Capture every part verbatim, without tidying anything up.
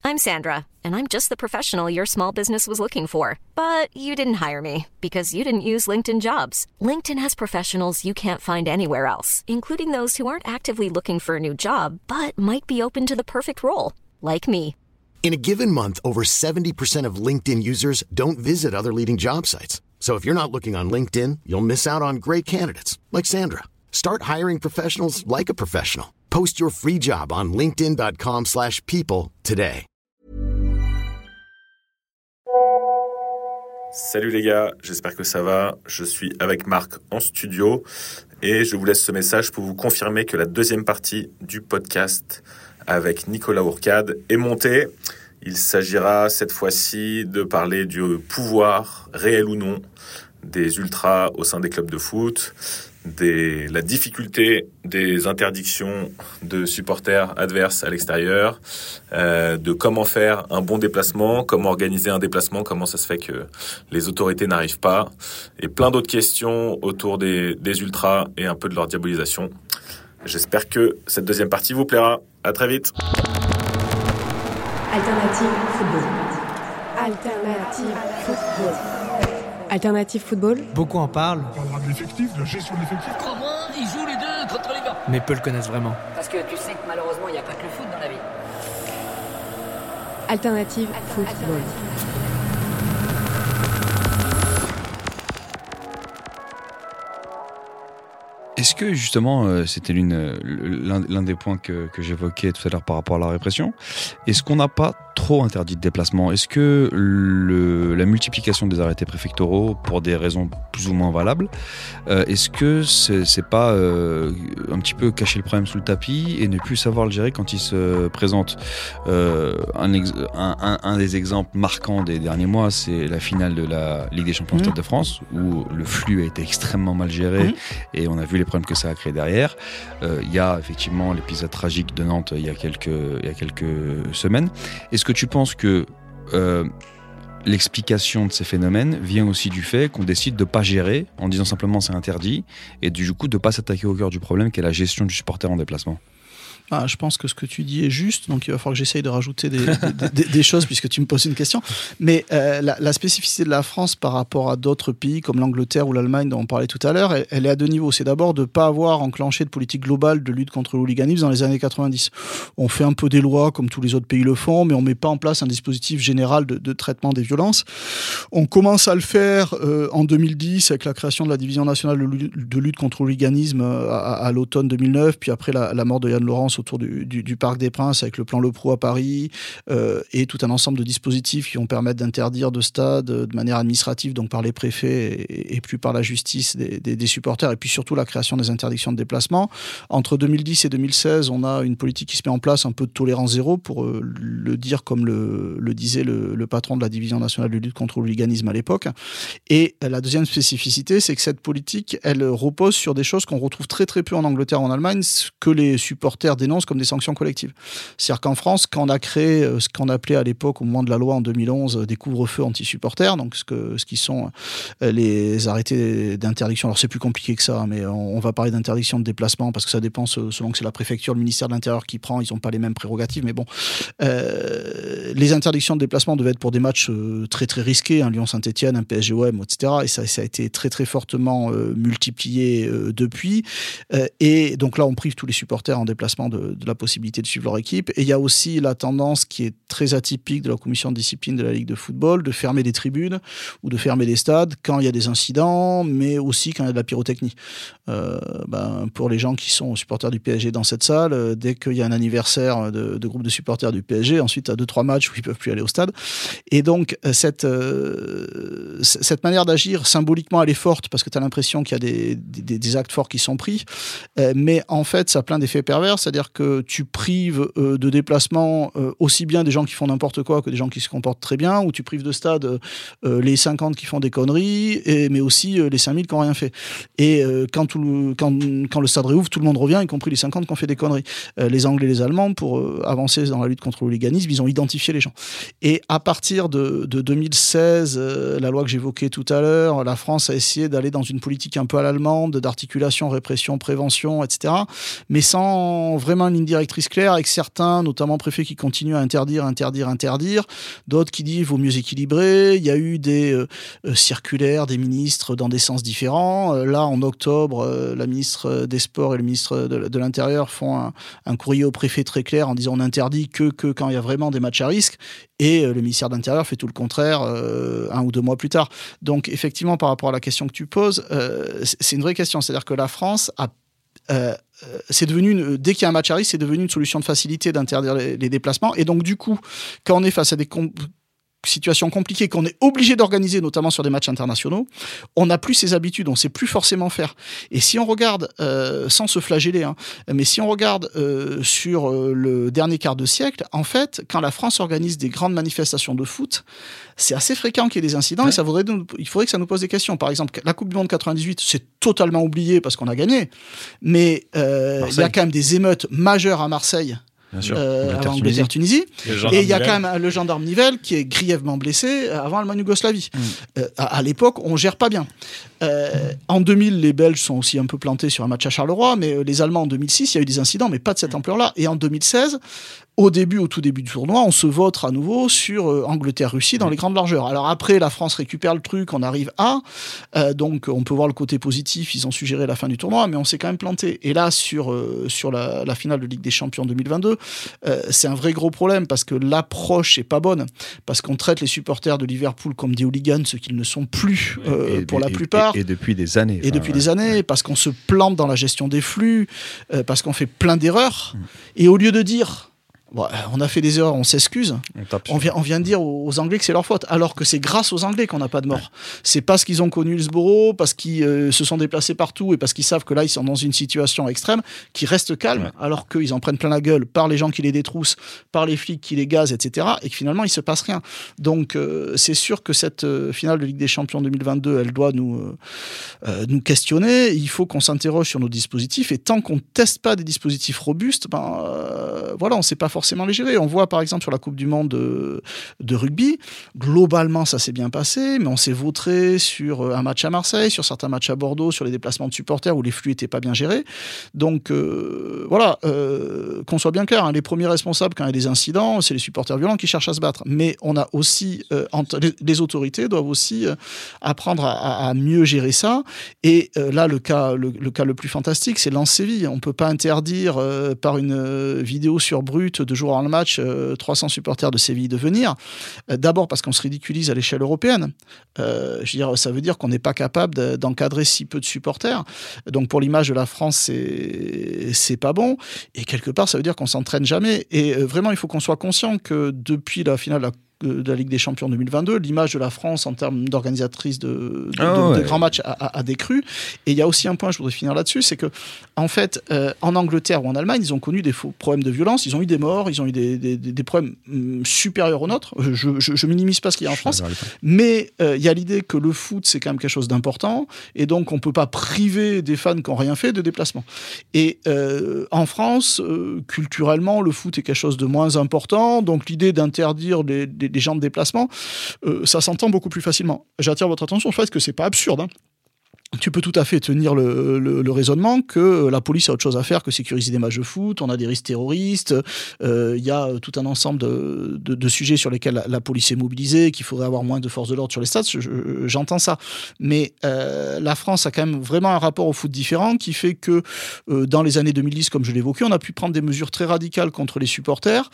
I'm Sandra, and I'm just the professional your small business was looking for. But you didn't hire me because you didn't use LinkedIn Jobs. LinkedIn has professionals you can't find anywhere else, including those who aren't actively looking for a new job, but might be open to the perfect role, like me. In a given month, over seventy percent of LinkedIn users don't visit other leading job sites. So if you're not looking on LinkedIn, you'll miss out on great candidates like Sandra. Start hiring professionals like a professional. Post your free job on linkedin.com slash people today. Salut les gars, j'espère que ça va. Je suis avec Marc en studio et je vous laisse ce message pour vous confirmer que la deuxième partie du podcast avec Nicolas Hourcade est montée. Il s'agira cette fois-ci de parler du pouvoir, réel ou non, des ultras au sein des clubs de foot, des, la difficulté des interdictions de supporters adverses à l'extérieur, euh, de comment faire un bon déplacement, comment organiser un déplacement, comment ça se fait que les autorités n'arrivent pas, et plein d'autres questions autour des, des ultras et un peu de leur diabolisation. J'espère que cette deuxième partie vous plaira. À très vite. Alternative football. Alternative football. Alternative football. Beaucoup en parlent. On parlera de l'effectif, de la gestion de l'effectif. Comment ils jouent les deux contre les gars. Mais peu le connaissent vraiment. Parce que tu sais que malheureusement, il n'y a pas que le foot dans la vie. Alternative football. Est-ce que justement, euh, c'était l'une, l'un, l'un des points que, que j'évoquais tout à l'heure par rapport à la répression, est-ce qu'on n'a pas trop interdit de déplacement ? Est-ce que le, la multiplication des arrêtés préfectoraux, pour des raisons plus ou moins valables, euh, est-ce que c'est, c'est pas euh, un petit peu cacher le problème sous le tapis et ne plus savoir le gérer quand il se présente ? euh, un, ex, un, un, un des exemples marquants des derniers mois, c'est la finale de la Ligue des Champions mmh. Stade de France, où le flux a été extrêmement mal géré mmh. et on a vu les problèmes que ça a créé derrière. Il euh, y a effectivement l'épisode tragique de Nantes il y a quelques, il y a quelques semaines. Est-ce que tu penses que euh, l'explication de ces phénomènes vient aussi du fait qu'on décide de ne pas gérer en disant simplement c'est interdit et du coup de ne pas s'attaquer au cœur du problème qui est la gestion du supporter en déplacement ? Ah, je pense que ce que tu dis est juste, donc il va falloir que j'essaye de rajouter des, des, des, des choses puisque tu me poses une question. Mais euh, la, la spécificité de la France par rapport à d'autres pays comme l'Angleterre ou l'Allemagne dont on parlait tout à l'heure, elle, elle est à deux niveaux. C'est d'abord de ne pas avoir enclenché de politique globale de lutte contre le hooliganisme dans les années quatre-vingt-dix. On fait un peu des lois comme tous les autres pays le font, mais on ne met pas en place un dispositif général de, de traitement des violences. On commence à le faire euh, en deux mille dix avec la création de la division nationale de lutte, de lutte contre le hooliganisme à, à, à l'automne deux mille neuf, puis après la, la mort de Yann Laurence autour du, du, du Parc des Princes avec le plan Le Pro à Paris euh, et tout un ensemble de dispositifs qui vont permettre d'interdire de stade de manière administrative, donc par les préfets et, et plus par la justice des, des, des supporters, et puis surtout la création des interdictions de déplacement. Entre deux mille dix et deux mille seize, on a une politique qui se met en place, un peu de tolérance zéro, pour euh, le dire comme le, le disait le, le patron de la division nationale de lutte contre le hooliganisme à l'époque. Et la deuxième spécificité, c'est que cette politique, elle repose sur des choses qu'on retrouve très très peu en Angleterre ou en Allemagne, que les supporters dénoncent comme des sanctions collectives. C'est-à-dire qu'en France, quand on a créé ce qu'on appelait à l'époque, au moment de la loi en deux mille onze, des couvre-feux anti-supporters, donc ce, que, ce qui sont les arrêtés d'interdiction, alors c'est plus compliqué que ça, mais on, on va parler d'interdiction de déplacement parce que ça dépend selon que c'est la préfecture, le ministère de l'Intérieur qui prend, ils n'ont pas les mêmes prérogatives, mais bon, euh, les interdictions de déplacement devaient être pour des matchs euh, très très risqués, un Lyon-Saint-Etienne, un P S G-O M, et cetera. Et ça, ça a été très très fortement euh, multiplié euh, depuis. Euh, et donc là, on prive tous les supporters en déplacement de, de la possibilité de suivre leur équipe. Et il y a aussi la tendance qui est très atypique de la commission de discipline de la Ligue de football de fermer des tribunes ou de fermer des stades quand il y a des incidents, mais aussi quand il y a de la pyrotechnie. Euh, ben, pour les gens qui sont supporters du P S G dans cette salle, euh, dès qu'il y a un anniversaire de, de groupe de supporters du P S G, ensuite il y a deux trois matchs où ils ne peuvent plus aller au stade. Et donc cette, euh, cette manière d'agir, symboliquement, elle est forte parce que tu as l'impression qu'il y a des, des, des actes forts qui sont pris, euh, mais en fait ça a plein d'effets pervers, c'est-à-dire que tu prives euh, de déplacement euh, aussi bien des gens qui font n'importe quoi que des gens qui se comportent très bien, ou tu prives de stade euh, les cinquante qui font des conneries, et, mais aussi euh, les cinq mille qui n'ont rien fait. Et euh, quand, tout le, quand, quand le stade réouvre, tout le monde revient, y compris les cinquante qui ont fait des conneries. Euh, les Anglais et les Allemands, pour euh, avancer dans la lutte contre le hooliganisme, ils ont identifié identifier les gens. Et à partir de, de deux mille seize, euh, la loi que j'évoquais tout à l'heure, la France a essayé d'aller dans une politique un peu à l'allemande, d'articulation, répression, prévention, et cetera, mais sans vraiment une ligne directrice claire, avec certains, notamment préfets, qui continuent à interdire, interdire, interdire, d'autres qui disent qu'il vaut mieux équilibrer. Il y a eu des euh, circulaires des ministres dans des sens différents. Euh, là, en octobre, euh, la ministre des Sports et le ministre de, de l'Intérieur font un, un courrier au préfet très clair en disant on interdit que, que quand il y a vraiment des matchs à risque. Et euh, le ministère de l'Intérieur fait tout le contraire euh, un ou deux mois plus tard. Donc, effectivement, par rapport à la question que tu poses, euh, c'est une vraie question. C'est-à-dire que la France a Euh, c'est devenu une, dès qu'il y a un match à risque, c'est devenu une solution de facilité d'interdire les, les déplacements. Et donc, du coup, quand on est face à des com- situations compliquées, qu'on est obligé d'organiser, notamment sur des matchs internationaux, on n'a plus ces habitudes, on ne sait plus forcément faire. Et si on regarde, euh, sans se flageller, hein, mais si on regarde euh, sur euh, le dernier quart de siècle, en fait, quand la France organise des grandes manifestations de foot, c'est assez fréquent qu'il y ait des incidents, ouais. Et ça vaudrait, il faudrait que ça nous pose des questions. Par exemple, la Coupe du Monde quatre-vingt-dix-huit, c'est totalement oublié parce qu'on a gagné, mais euh, il y a quand même des émeutes majeures à Marseille. Bien sûr. Euh, avant Angleterre-Tunisie. Et il y a quand même le gendarme Nivelle qui est grièvement blessé avant Allemagne-Yougoslavie. Mmh. Euh, à, à l'époque, on gère pas bien. Euh, en deux mille, les Belges sont aussi un peu plantés sur un match à Charleroi, mais les Allemands en deux mille six, il y a eu des incidents, mais pas de cette ampleur-là. Et en deux mille seize, au début, au tout début du tournoi, on se vautre à nouveau sur euh, Angleterre-Russie dans les grandes largeurs. Alors après, la France récupère le truc, on arrive à, euh, donc on peut voir le côté positif, ils ont suggéré la fin du tournoi, mais on s'est quand même planté. Et là, sur, euh, sur la, la finale de Ligue des Champions deux mille vingt-deux, euh, c'est un vrai gros problème parce que l'approche est pas bonne, parce qu'on traite les supporters de Liverpool comme des hooligans, ce qu'ils ne sont plus euh, et, pour et, la plupart. Et, et depuis des années. Et depuis ouais, des années, ouais. Parce qu'on se plante dans la gestion des flux, euh, parce qu'on fait plein d'erreurs, mmh. Et au lieu de dire... Bon, on a fait des erreurs, on s'excuse. On, on, vient, on vient de dire aux, aux Anglais que c'est leur faute, alors que c'est grâce aux Anglais qu'on n'a pas de mort. Ouais. C'est parce qu'ils ont connu Hillsborough, parce qu'ils euh, se sont déplacés partout et parce qu'ils savent que là, ils sont dans une situation extrême, qu'ils restent calmes, ouais. Alors qu'ils en prennent plein la gueule par les gens qui les détroussent, par les flics qui les gazent, et cetera. Et que finalement, il ne se passe rien. Donc, euh, c'est sûr que cette euh, finale de Ligue des Champions deux mille vingt-deux, elle doit nous, euh, euh, nous questionner. Il faut qu'on s'interroge sur nos dispositifs. Et tant qu'on ne teste pas des dispositifs robustes, ben, euh, voilà, on ne sait pas forcément les gérer. On voit par exemple sur la Coupe du Monde de, de rugby, globalement ça s'est bien passé, mais on s'est vautré sur un match à Marseille, sur certains matchs à Bordeaux, sur les déplacements de supporters où les flux n'étaient pas bien gérés. Donc euh, voilà, euh, qu'on soit bien clair, hein, les premiers responsables quand il y a des incidents, c'est les supporters violents qui cherchent à se battre. Mais on a aussi, euh, entre, les, les autorités doivent aussi euh, apprendre à, à mieux gérer ça. Et euh, là, le cas le, le cas le plus fantastique, c'est Lens-Séville. On ne peut pas interdire euh, par une euh, vidéo sur Brut de jouer dans le match euh, trois cents supporters de Séville de venir. Euh, d'abord parce qu'on se ridiculise à l'échelle européenne. Euh, je veux dire, ça veut dire qu'on n'est pas capable de, d'encadrer si peu de supporters. Donc pour l'image de la France, c'est, c'est pas bon. Et quelque part, ça veut dire qu'on s'entraîne jamais. Et euh, vraiment, il faut qu'on soit conscient que depuis la finale de la de la Ligue des Champions deux mille vingt-deux, l'image de la France en termes d'organisatrice de, de, oh, de, ouais. de grands matchs a, a, a décru. Et il y a aussi un point, je voudrais finir là-dessus, c'est que en fait, euh, en Angleterre ou en Allemagne, ils ont connu des faux problèmes de violence, ils ont eu des morts, ils ont eu des, des, des problèmes hum, supérieurs aux nôtres. Je, je, je minimise pas ce qu'il y a en France, mais il euh, y a l'idée que le foot, c'est quand même quelque chose d'important, et donc on peut pas priver des fans qui n'ont rien fait de déplacement. Et euh, en France, euh, culturellement, le foot est quelque chose de moins important, donc l'idée d'interdire les, les des gens de déplacement, euh, ça s'entend beaucoup plus facilement. J'attire votre attention sur le fait que c'est pas absurde, hein. Tu peux tout à fait tenir le, le, le raisonnement que la police a autre chose à faire que sécuriser des matchs de foot, on a des risques terroristes, il euh, y a tout un ensemble de, de, de sujets sur lesquels la, la police est mobilisée, qu'il faudrait avoir moins de forces de l'ordre sur les stades, je, je, j'entends ça. Mais euh, la France a quand même vraiment un rapport au foot différent qui fait que euh, dans les années deux mille dix, comme je l'évoquais, on a pu prendre des mesures très radicales contre les supporters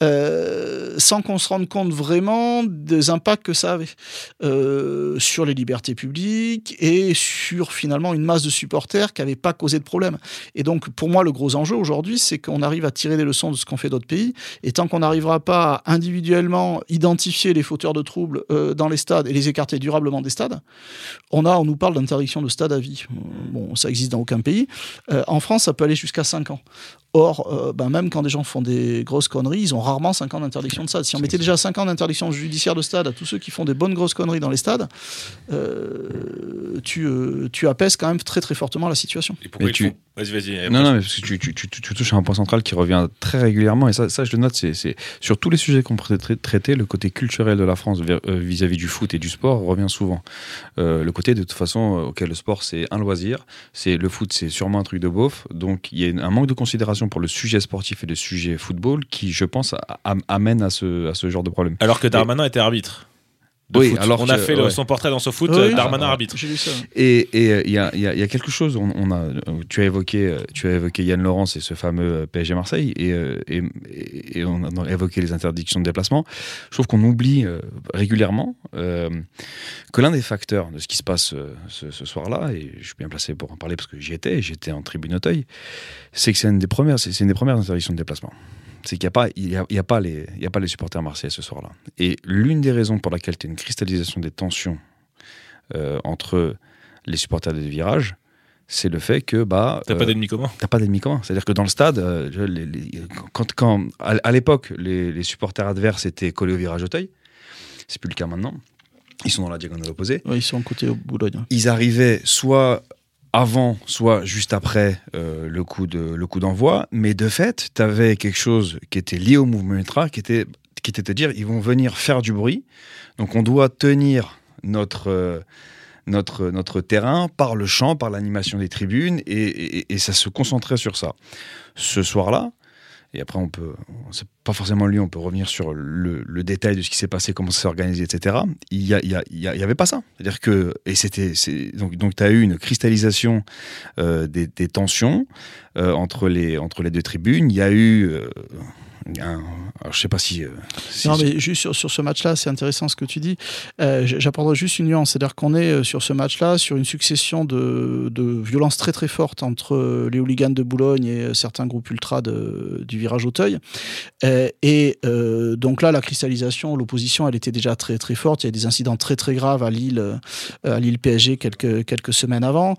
euh, sans qu'on se rende compte vraiment des impacts que ça avait euh, sur les libertés publiques et sur sur finalement une masse de supporters qui n'avaient pas causé de problème. Et donc, pour moi, le gros enjeu aujourd'hui, c'est qu'on arrive à tirer des leçons de ce qu'ont fait d'autres pays. Et tant qu'on n'arrivera pas à individuellement identifier les fauteurs de troubles euh, dans les stades et les écarter durablement des stades, on a, on nous parle d'interdiction de stade à vie. Bon, ça existe dans aucun pays. Euh, en France, ça peut aller jusqu'à cinq ans. Or, euh, ben même quand des gens font des grosses conneries, ils ont rarement cinq ans d'interdiction de stade. Si on mettait déjà cinq ans d'interdiction judiciaire de stade à tous ceux qui font des bonnes grosses conneries dans les stades, euh, tu... Euh, euh, tu apaises quand même très très fortement la situation. Et pourquoi Mais ils tu- font Vas-y, vas-y. Non, non, mais parce que tu, tu, tu, tu touches à un point central qui revient très régulièrement, et ça, ça je le note, c'est, c'est sur tous les sujets qu'on pourrait tra- traiter, le côté culturel de la France vers- euh, vis-à-vis du foot et du sport revient souvent. Euh, le côté, de toute façon, euh, auquel le sport, c'est un loisir, c'est le foot, c'est sûrement un truc de beauf, donc il y a une- un manque de considération pour le sujet sportif et le sujet football qui, je pense, a- a- amène à ce, à ce genre de problème. Alors que Darmanin était arbitre. De Oui, foot. alors on a que- fait le- ouais. son portrait dans SoFoot, Oui, euh, oui, Darmanin ouais. arbitre. J'ai lu ça. Et il euh, y, a, y, a, y a quelque chose, on, on a, tu, as évoqué, euh, tu as évoqué Yann Laurence et ce fameux P S G Marseille, et, euh, et, et on a évoqué les interdictions de déplacement. Je trouve qu'on oublie euh, régulièrement euh, que l'un des facteurs de ce qui se passe euh, ce, ce soir-là, et je suis bien placé pour en parler parce que j'y étais, j'étais en tribune Auteuil, c'est que c'est une des premières, c'est, c'est une des premières interdictions de déplacement. C'est qu'il n'y a, pas- il y a, il y a, pas les- il y a pas les supporters marseillais ce soir-là. Et l'une des raisons pour laquelle tu as une cristallisation des tensions euh, entre les supporters des virages, c'est le fait que bah T'as euh, pas d'ennemi commun. t'as pas d'ennemis communs. C'est-à-dire que dans le stade, euh, je- les- les- quand, quand à, à l'époque les, les supporters adverses étaient collés au virage Auteuil, c'est plus le cas maintenant. Ils sont dans la diagonale opposée. Ouais, ils sont côté Boulogne. Ils arrivaient soit avant, soit juste après euh, le coup de le coup d'envoi, mais de fait, tu avais quelque chose qui était lié au mouvement ultra, qui était qui était de dire ils vont venir faire du bruit, donc on doit tenir notre euh, notre notre terrain par le chant, par l'animation des tribunes, et, et, et ça se concentrait sur ça. Ce soir-là, et après on peut, c'est pas forcément lui, on peut revenir sur le, le détail de ce qui s'est passé, comment ça s'est organisé, et cetera. Il y a, il y a, il y a- il y avait pas ça. C'est-à-dire que, et c'était, c'est, donc, donc tu as eu une cristallisation euh, des, des tensions euh, entre les entre les deux tribunes. Il y a eu euh, un, alors je sais pas si, euh, si- Non, mais juste sur, sur ce match-là, c'est intéressant ce que tu dis. Euh, j- J'apporterai juste une nuance. C'est-à-dire qu'on est euh, sur ce match-là sur une succession de, de violences très très fortes entre euh, les hooligans de Boulogne et euh, certains groupes ultras de- du virage Auteuil. Euh, et euh, donc là, la cristallisation, l'opposition, elle était déjà très très forte. Il y a des incidents très très graves à Lille, euh, à Lille P S G quelques, quelques semaines avant.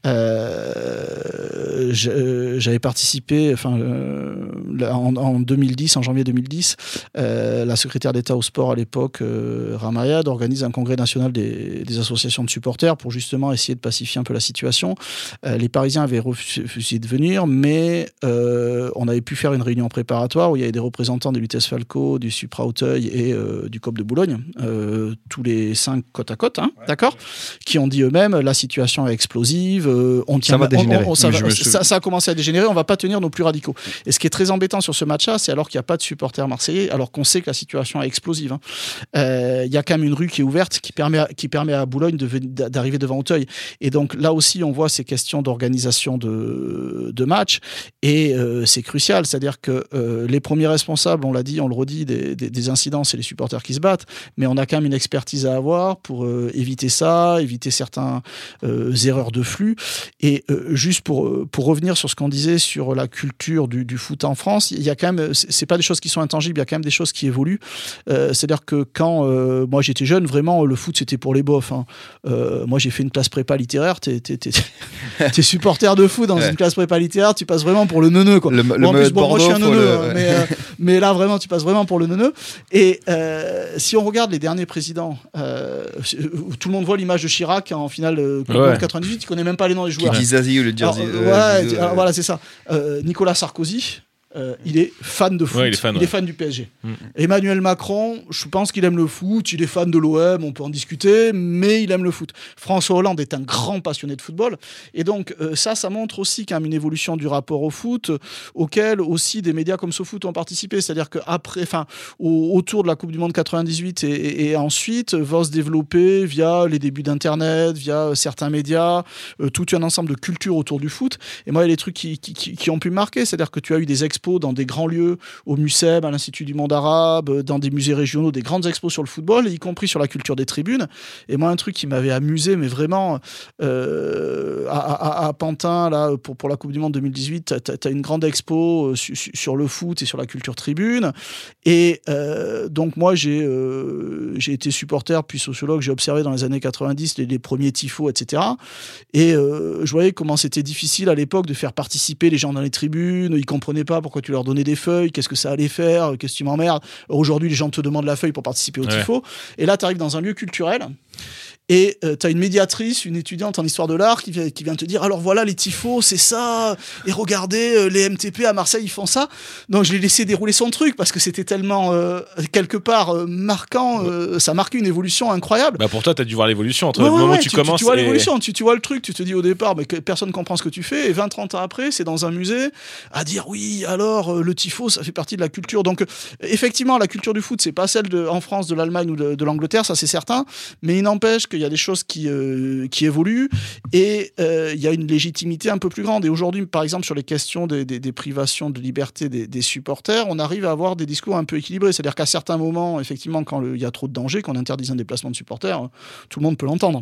Euh, je- J'avais participé, enfin, euh, là, en, en deux mille dix, en janvier deux mille dix, euh, la secrétaire d'État au sport à l'époque, euh, Ramayad, organise un congrès national des, des associations de supporters pour justement essayer de pacifier un peu la situation. Euh, les Parisiens avaient refusé de venir, mais euh, on avait pu faire une réunion préparatoire où il y avait des représentants des Lutèce Falco, du Supra Auteuil et euh, du C O P de Boulogne, euh, tous les cinq côte à côte, hein, d'accord, qui ont dit eux-mêmes la situation est explosive, euh, on tient, Ça va on- dégénérer. on- on- ça, Je va- me- ça- ça a commencé à dégénérer, on va pas tenir nos plus radicaux. Et ce qui est très embêtant sur ce match-là, c'est alors qu'il n'y a pas de supporters marseillais, alors qu'on sait que la situation est explosive. hein. Euh, Il y a quand même une rue qui est ouverte, qui permet à, qui permet à Boulogne de ven- d'arriver devant Auteuil. Et donc là aussi, on voit ces questions d'organisation de, de match, et euh, c'est crucial. C'est-à-dire que euh, les premiers responsables, on l'a dit, on le redit, des, des, des incidents, c'est les supporters qui se battent, mais on a quand même une expertise à avoir pour euh, éviter ça, éviter certains euh, erreurs de flux. Et euh, juste pour, euh, pour revenir sur ce qu'on disait sur la culture du, du foot en France, il y a quand même, c'est c'est pas des choses qui sont intangibles, il y a quand même des choses qui évoluent. Euh, C'est-à-dire que quand euh, moi j'étais jeune, vraiment le foot c'était pour les bofs. hein. Euh, moi j'ai fait une classe prépa littéraire, t'es, t'es, t'es, t'es supporter de foot dans Ouais. une classe prépa littéraire, tu passes vraiment pour le neuneu quoi. Le- le Bon, en maillot plus, de bon, moi je suis un Bordeaux, faut neuneu, le- hein, mais, euh, mais là vraiment tu passes vraiment pour le neuneu. Et euh, si on regarde les derniers présidents, euh, tout le monde voit l'image de Chirac en finale euh, Coupe du Ouais. Monde quatre-vingt-dix, il connaît même pas les noms des qui joueurs. dit Zazie ou le dire Alors, Zazie, euh, euh, ouais, Zizou, alors, euh, voilà, c'est ça. Euh, Nicolas Sarkozy, euh, il est fan de foot, Ouais, il est fan, ouais. du P S G. Mm. Emmanuel Macron, je pense qu'il aime le foot, il est fan de l'O M, on peut en discuter, mais il aime le foot. François Hollande est un grand passionné de football, et donc euh, ça, ça montre aussi qu'il y a une évolution du rapport au foot, euh, auquel aussi des médias comme SoFoot ont participé. C'est-à-dire qu'après, enfin, au- autour de la Coupe du Monde quatre-vingt-dix-huit et, et- et ensuite, va se développer via les débuts d'Internet, via euh, certains médias, euh, tout un ensemble de cultures autour du foot. Et moi, il y a des trucs qui, qui, qui- qui ont pu me marquer. C'est-à-dire que tu as eu des expos dans des grands lieux, au MUSEM, à l'Institut du monde arabe, euh, dans des musées régionaux, des grandes expos sur le football, y compris sur la culture des tribunes. Et moi, un truc qui m'avait amusé, mais vraiment, euh, à, à- à Pantin, là, pour, pour la Coupe du Monde deux mille dix-huit, tu as une grande expo euh, su- su- sur le foot et sur la culture tribune. Et euh, donc, moi, j'ai euh, j'ai été supporter, puis sociologue, j'ai observé dans les années quatre-vingt-dix les, les premiers tifos, et cetera. Et euh, je voyais comment c'était difficile à l'époque de faire participer les gens dans les tribunes. Ils comprenaient pas pourquoi tu leur donnais des feuilles, qu'est-ce que ça allait faire, qu'est-ce que tu m'emmerdes. Aujourd'hui, les gens te demandent la feuille pour participer au Ouais. tifo. Et là, tu arrives dans un lieu culturel. Et euh, tu as une médiatrice, une étudiante en histoire de l'art qui vient, qui vient te dire alors voilà les tifos, c'est ça, et regardez euh, les M T P à Marseille ils font ça. Donc je l'ai laissé dérouler son truc parce que c'était tellement euh, quelque part euh, marquant, euh, ça marquait une évolution incroyable. Bah pour toi t'as dû voir l'évolution entre ouais, le moment ouais, où tu, tu commences tu, tu vois et... l'évolution, tu, tu vois le truc, tu te dis au départ mais que personne comprend ce que tu fais, et vingt trente ans après c'est dans un musée à dire oui alors euh, le tifo ça fait partie de la culture. Donc euh, effectivement la culture du foot c'est pas celle de, en France de l'Allemagne ou de, de l'Angleterre, ça c'est certain, mais il n'empêche qu'il y a des choses qui, euh, qui évoluent, et euh, il y a une légitimité un peu plus grande. Et aujourd'hui, par exemple, sur les questions des, des, des privations de liberté des, des supporters, on arrive à avoir des discours un peu équilibrés. C'est-à-dire qu'à certains moments, effectivement, quand il y a trop de danger, qu'on interdise un déplacement de supporters, tout le monde peut l'entendre.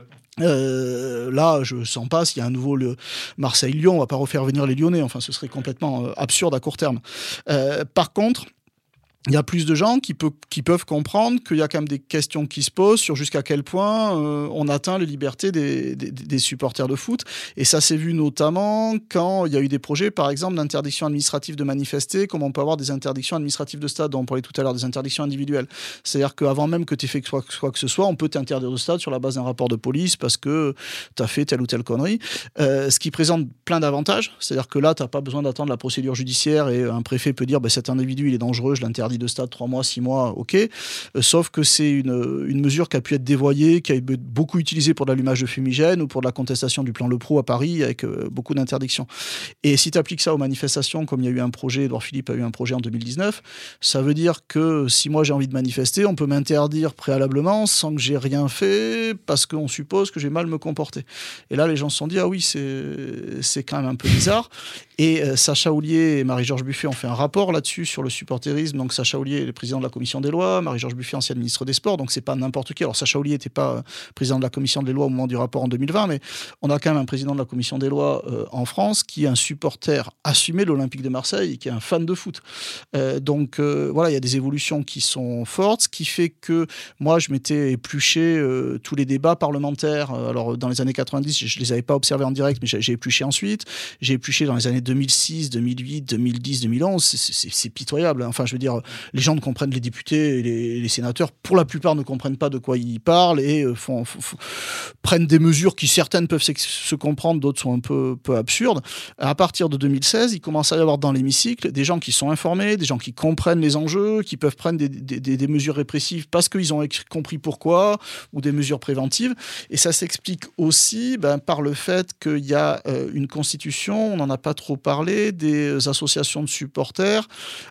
Euh, là, je sens pas s'il y a un nouveau le Marseille-Lyon, on va pas refaire venir les Lyonnais. Enfin, ce serait complètement euh, absurde à court terme. Euh, par contre, il y a plus de gens qui, peut, qui peuvent comprendre qu'il y a quand même des questions qui se posent sur jusqu'à quel point euh, on atteint les libertés des, des, des supporters de foot. Et ça s'est vu notamment quand il y a eu des projets, par exemple, d'interdiction administrative de manifester, comme on peut avoir des interdictions administratives de stade, dont on parlait tout à l'heure, des interdictions individuelles. C'est-à-dire qu'avant même que tu aies fait quoi, quoi que ce soit, on peut t'interdire de stade sur la base d'un rapport de police parce que tu as fait telle ou telle connerie. Euh, ce qui présente plein d'avantages. C'est-à-dire que là, tu n'as pas besoin d'attendre la procédure judiciaire et un préfet peut dire bah, cet individu, il est dangereux, je l'interdis de stade trois mois, six mois, ok. Euh, sauf que c'est une, une mesure qui a pu être dévoyée, qui a été beaucoup utilisée pour de l'allumage de fumigènes ou pour de la contestation du plan Le Pro à Paris avec euh, beaucoup d'interdictions. Et si tu appliques ça aux manifestations, comme il y a eu un projet, Édouard Philippe a eu un projet en deux mille dix-neuf, ça veut dire que si moi j'ai envie de manifester, on peut m'interdire préalablement sans que j'ai rien fait parce qu'on suppose que j'ai mal me comporté. Et là, les gens se sont dit, ah oui, c'est, c'est quand même un peu bizarre. Et euh, Sacha Houlier et Marie-Georges Buffet ont fait un rapport là-dessus sur le supporterisme. Donc Sacha Houlier est le président de la commission des lois, Marie-Georges Buffet, ancienne ministre des Sports, donc c'est pas n'importe qui. Alors Sacha Houlier n'était pas euh, président de la commission des lois au moment du rapport en deux mille vingt, mais on a quand même un président de la commission des lois euh, en France qui est un supporter assumé de l'Olympique de Marseille et qui est un fan de foot. Euh, donc euh, voilà, il y a des évolutions qui sont fortes, ce qui fait que moi je m'étais épluché euh, tous les débats parlementaires. Alors dans les années quatre-vingt-dix, je, je les avais pas observés en direct, mais j'ai, j'ai épluché ensuite. J'ai épluché dans les années deux mille six, deux mille huit, deux mille dix, deux mille onze. C'est, c'est, c'est pitoyable. Enfin, je veux dire, les gens ne comprennent, les députés et les, les sénateurs, pour la plupart, ne comprennent pas de quoi ils parlent et euh, font, font, font, prennent des mesures qui, certaines, peuvent se comprendre, d'autres sont un peu, peu absurdes. À partir de deux mille seize, il commence à y avoir dans l'hémicycle des gens qui sont informés, des gens qui comprennent les enjeux, qui peuvent prendre des, des, des, des mesures répressives parce qu'ils ont compris pourquoi, ou des mesures préventives. Et ça s'explique aussi ben, par le fait qu'il y a euh, une constitution, on n'en a pas trop parlé, des associations de supporters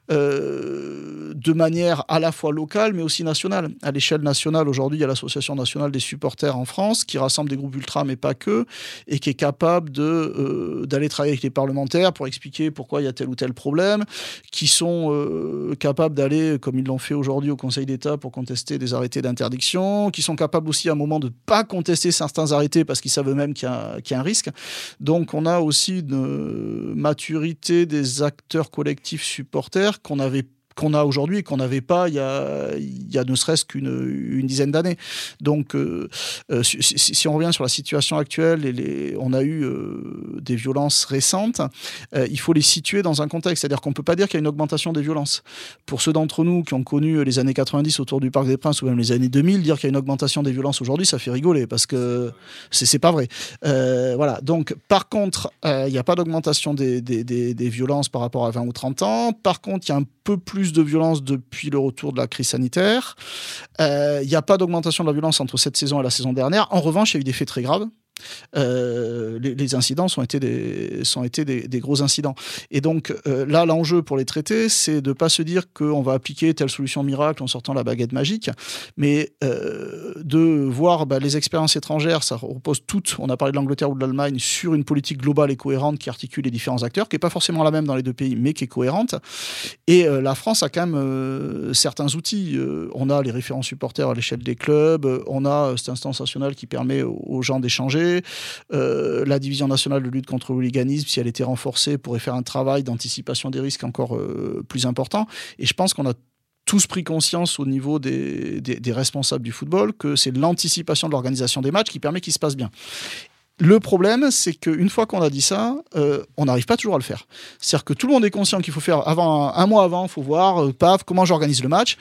euh, de manière à la fois locale mais aussi nationale. À l'échelle nationale, aujourd'hui, il y a l'Association nationale des supporters en France qui rassemble des groupes ultra mais pas que, et qui est capable de, euh, d'aller travailler avec les parlementaires pour expliquer pourquoi il y a tel ou tel problème, qui sont euh, capables d'aller, comme ils l'ont fait aujourd'hui au Conseil d'État, pour contester des arrêtés d'interdiction, qui sont capables aussi à un moment de ne pas contester certains arrêtés parce qu'ils savent eux-mêmes qu'il y a, qu'il y a un risque. Donc on a aussi une maturité des acteurs collectifs supporters qu'on avait qu'on a aujourd'hui et qu'on n'avait pas il y a, il y a ne serait-ce qu'une une dizaine d'années. Donc, euh, euh, si, si on revient sur la situation actuelle, et les, on a eu euh, des violences récentes, euh, il faut les situer dans un contexte. C'est-à-dire qu'on ne peut pas dire qu'il y a une augmentation des violences. Pour ceux d'entre nous qui ont connu les années quatre-vingt-dix autour du Parc des Princes ou même les années deux mille, dire qu'il y a une augmentation des violences aujourd'hui, ça fait rigoler parce que c'est, c'est pas vrai. Euh, voilà. Donc, par contre, euh, il n'y a pas d'augmentation des, des, des, des violences par rapport à vingt ou trente ans. Par contre, il y a un peu plus de violence depuis le retour de la crise sanitaire. Il euh, n'y a pas d'augmentation de la violence entre cette saison et la saison dernière. En revanche, il y a eu des faits très graves. Euh, les, les incidents sont été des, sont été des, des gros incidents. Et donc euh, là, l'enjeu pour les traiter, c'est de ne pas se dire qu'on va appliquer telle solution miracle en sortant la baguette magique, mais euh, de voir bah, les expériences étrangères, ça repose toutes, on a parlé de l'Angleterre ou de l'Allemagne, sur une politique globale et cohérente qui articule les différents acteurs, qui n'est pas forcément la même dans les deux pays, mais qui est cohérente. Et euh, la France a quand même euh, certains outils. Euh, on a les référents supporters à l'échelle des clubs, on a cette instance nationale qui permet aux, aux gens d'échanger. Euh, la division nationale de lutte contre le hooliganisme, si elle était renforcée, pourrait faire un travail d'anticipation des risques encore euh, plus important. Et je pense qu'on a tous pris conscience au niveau des, des, des responsables du football que c'est l'anticipation de l'organisation des matchs qui permet qu'ils se passent bien. Le problème, c'est qu'une fois qu'on a dit ça, euh, on n'arrive pas toujours à le faire. C'est-à-dire que tout le monde est conscient qu'il faut faire avant, un, un mois avant, il faut voir, euh, paf, comment j'organise le match.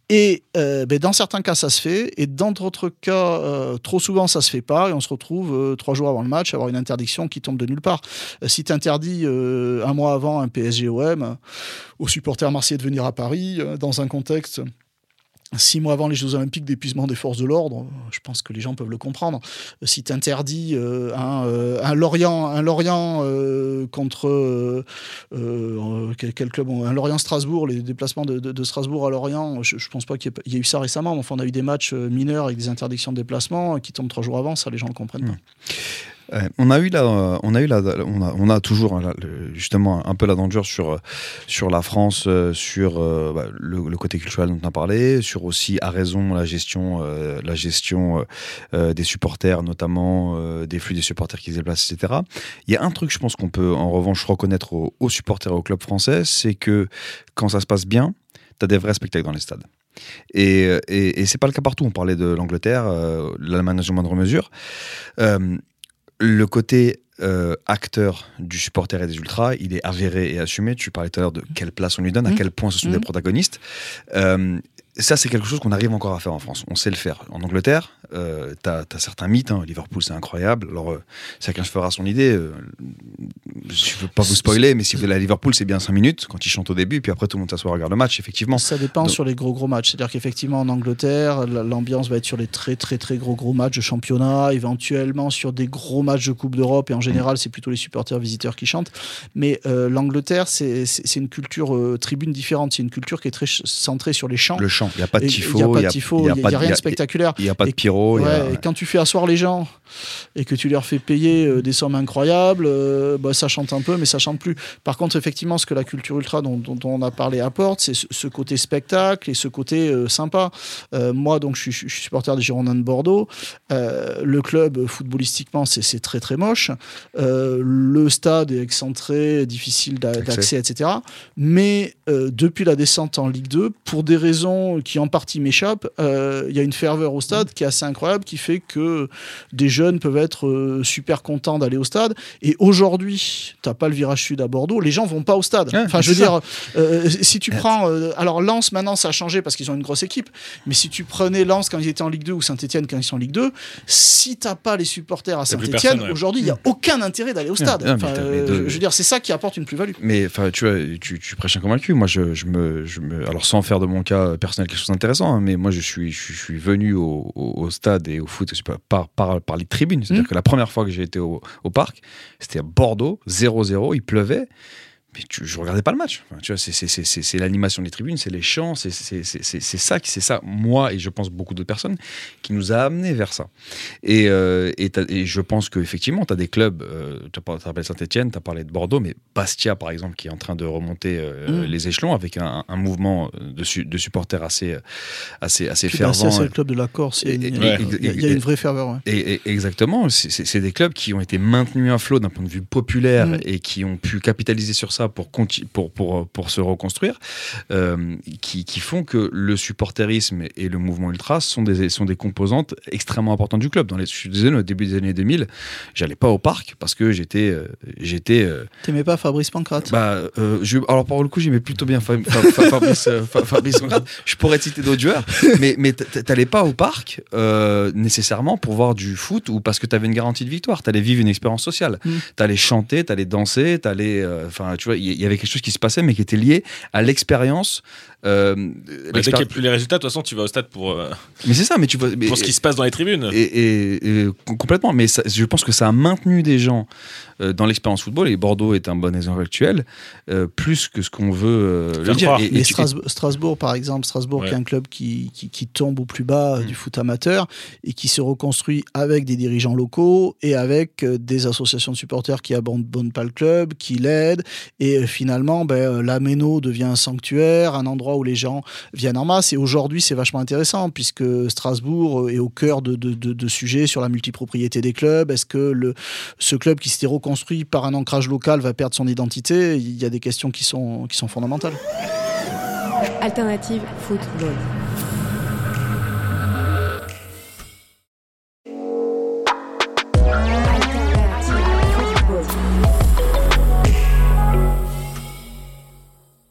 Et euh, ben, dans certains cas, ça se fait, et dans d'autres cas, euh, trop souvent, ça se fait pas, et on se retrouve euh, trois jours avant le match à avoir une interdiction qui tombe de nulle part. Euh, si tu interdis euh, un mois avant un P S G O M euh, aux supporters marseillais de venir à Paris, euh, dans un contexte... Six mois avant les Jeux Olympiques d'épuisement des forces de l'ordre, je pense que les gens peuvent le comprendre. Si tu interdis euh, un, euh, un Lorient, un Lorient euh, contre euh, euh, quel, quel club, un Lorient-Strasbourg, les déplacements de, de, de Strasbourg à Lorient, je, je pense pas qu'il y, ait, il y ait eu ça récemment. Mais enfin, on a eu des matchs mineurs avec des interdictions de déplacement qui tombent trois jours avant, ça les gens le comprennent pas. Mmh. Euh, on a eu la, on a eu la, on a, on a toujours hein, le, justement un peu la danger sur sur la France, euh, sur euh, bah, le, le côté culturel dont on a parlé, sur aussi à raison la gestion, euh, la gestion euh, des supporters, notamment euh, des flux des supporters qui se déplacent, et cetera. Il y a un truc, je pense qu'on peut en revanche reconnaître aux, aux supporters et aux clubs français, c'est que quand ça se passe bien, t'as des vrais spectacles dans les stades. Et, et, et c'est pas le cas partout. On parlait de l'Angleterre, euh, l'Allemagne en moindre mesure. Euh, Le côté euh, acteur du supporter et des ultras, il est avéré et assumé. Tu parlais tout à l'heure de quelle place on lui donne, à quel point ce sont mmh. des protagonistes. Euh, ça, c'est quelque chose qu'on arrive encore à faire en France. On sait le faire. En Angleterre, euh, t'as, t'as certains mythes. Hein. Liverpool, c'est incroyable. Alors, euh, chacun se fera son idée. Euh, je veux pas vous spoiler, mais si vous allez à Liverpool, c'est bien cinq minutes quand ils chantent au début, puis après tout le monde s'assoit et regarde le match. Effectivement. Ça dépend Donc, sur les gros gros matchs. C'est-à-dire qu'effectivement, en Angleterre, l'ambiance va être sur les très très très gros gros matchs de championnat, éventuellement sur des gros matchs de Coupe d'Europe. Et en général, c'est plutôt les supporters visiteurs qui chantent. Mais euh, l'Angleterre, c'est, c'est, c'est une culture euh, tribune différente. C'est une culture qui est très centrée sur les chants. Le chant. Il n'y a pas de tifo. Il n'y a pas de tifo. Il n'y a, a, a rien de spectaculaire. Il n'y a pas de pyro. Ouais, a... et quand tu fais asseoir les gens et que tu leur fais payer euh, des sommes incroyables, euh, bah, ça chante un peu, mais ça chante plus. Par contre, effectivement, ce que la culture ultra dont, dont, dont on a parlé apporte, c'est ce, ce côté spectacle et ce côté euh, sympa. Euh, moi, donc, je suis, je suis supporter des Girondins de Bordeaux. Euh, le club, footballistiquement, c'est, c'est très très moche. Euh, le stade est excentré, difficile d'a, d'accès, et cetera. Mais euh, depuis la descente en Ligue deux, pour des raisons qui en partie m'échappent, il euh, y a une ferveur au stade qui est assez incroyable, qui fait que des jeunes peuvent être euh, super contents d'aller au stade. Et aujourd'hui, t'as pas le virage sud à Bordeaux, les gens vont pas au stade. Ouais, enfin, je veux ça. dire, euh, si tu prends, euh, alors Lens maintenant ça a changé parce qu'ils ont une grosse équipe, mais si tu prenais Lens quand ils étaient en Ligue deux ou Saint-Etienne quand ils sont en Ligue deux, si t'as pas les supporters à Saint-Etienne, ouais. aujourd'hui il y a aucun intérêt d'aller au stade. Non, enfin, mais euh, de... je veux dire, c'est ça qui apporte une plus-value. Mais enfin, tu vois, tu, tu prêches un convaincu. Moi, je, je me, je me, alors sans faire de mon cas personnel quelque chose d'intéressant, hein, mais moi je suis, je, je suis venu au, au, au stade et au foot par, par, par les tribunes. C'est-à-dire mmh. que la première fois que j'ai été au, au parc, c'était à Bordeaux, zéro zéro, il pleuvait. Mais tu, je regardais pas le match. Enfin, tu vois, c'est, c'est, c'est, c'est, c'est l'animation des tribunes, c'est les chants, c'est, c'est, c'est, c'est, c'est ça, c'est ça, moi et je pense beaucoup d'autres personnes, qui nous a amenés vers ça. Et, euh, et, et je pense qu'effectivement, tu as des clubs, euh, tu as parlé de Saint-Etienne, tu as parlé de Bordeaux, mais Bastia, par exemple, qui est en train de remonter euh, mmh. les échelons avec un, un mouvement de, su, de supporters assez, assez, assez fervent. Bastia, c'est le club de la Corse. Il y, ouais. y, y, y a une vraie ferveur. Ouais. Et, et, exactement. C'est, c'est, c'est des clubs qui ont été maintenus à flot d'un point de vue populaire mmh. et qui ont pu capitaliser sur ça Pour, conti- pour, pour, pour se reconstruire, euh, qui, qui font que le supporterisme et le mouvement ultra sont des, sont des composantes extrêmement importantes du club. Dans les, je suis désolé, au début des années deux mille, j'allais pas au parc parce que j'étais... Euh, j'étais euh, T'aimais pas Fabrice Pancrate? bah, euh, je, Alors, pour le coup, j'aimais plutôt bien Fa- Fa- Fa- Fabrice, euh, Fa- Fabrice Pancrate. Je pourrais te citer d'autres joueurs, mais, mais t'allais pas au parc euh, nécessairement pour voir du foot ou parce que t'avais une garantie de victoire. T'allais vivre une expérience sociale. Mm. T'allais chanter, t'allais danser, t'allais... Enfin, euh, tu vois, il y, y avait quelque chose qui se passait, mais qui était lié à l'expérience. Euh, bah, dès qu'il n'y a plus les résultats, de toute façon, tu vas au stade pour. Euh, mais c'est ça, mais tu vois. Mais, pour ce qui se passe dans les tribunes. Et, et, et complètement. Mais ça, je pense que ça a maintenu des gens euh, dans l'expérience football, et Bordeaux est un bon exemple actuel, euh, plus que ce qu'on veut euh, le dire. Et, et, et Strasbourg, Strasbourg, par exemple, Strasbourg, ouais. qui est un club qui, qui, qui tombe au plus bas mmh. du foot amateur et qui se reconstruit avec des dirigeants locaux et avec euh, des associations de supporters qui abandonnent pas le club, qui l'aident. Et euh, finalement, ben, la Méno devient un sanctuaire, un endroit où les gens viennent en masse. Et aujourd'hui, c'est vachement intéressant puisque Strasbourg est au cœur de, de, de, de sujets sur la multipropriété des clubs. Est-ce que le, ce club qui s'était reconstruit par un ancrage local va perdre son identité? Il y a des questions qui sont, qui sont fondamentales. Alternative football.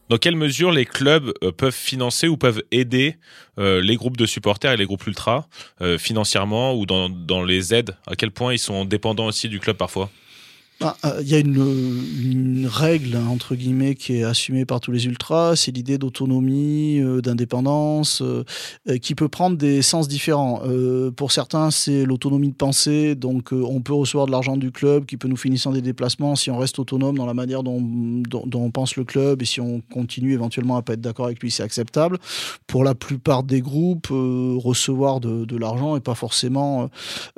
Dans quelle mesure les clubs euh, peuvent financer ou peuvent aider euh, les groupes de supporters et les groupes ultras euh, financièrement ou dans, dans les aides? À quel point ils sont dépendants aussi du club parfois? Il ah, euh, y a une, une règle, entre guillemets, qui est assumée par tous les ultras, c'est l'idée d'autonomie, euh, d'indépendance, euh, euh, qui peut prendre des sens différents. Euh, pour certains, c'est l'autonomie de pensée, donc euh, on peut recevoir de l'argent du club qui peut nous financer des déplacements si on reste autonome dans la manière dont, dont, dont on pense le club, et si on continue éventuellement à pas être d'accord avec lui, c'est acceptable. Pour la plupart des groupes, euh, recevoir de, de l'argent n'est pas forcément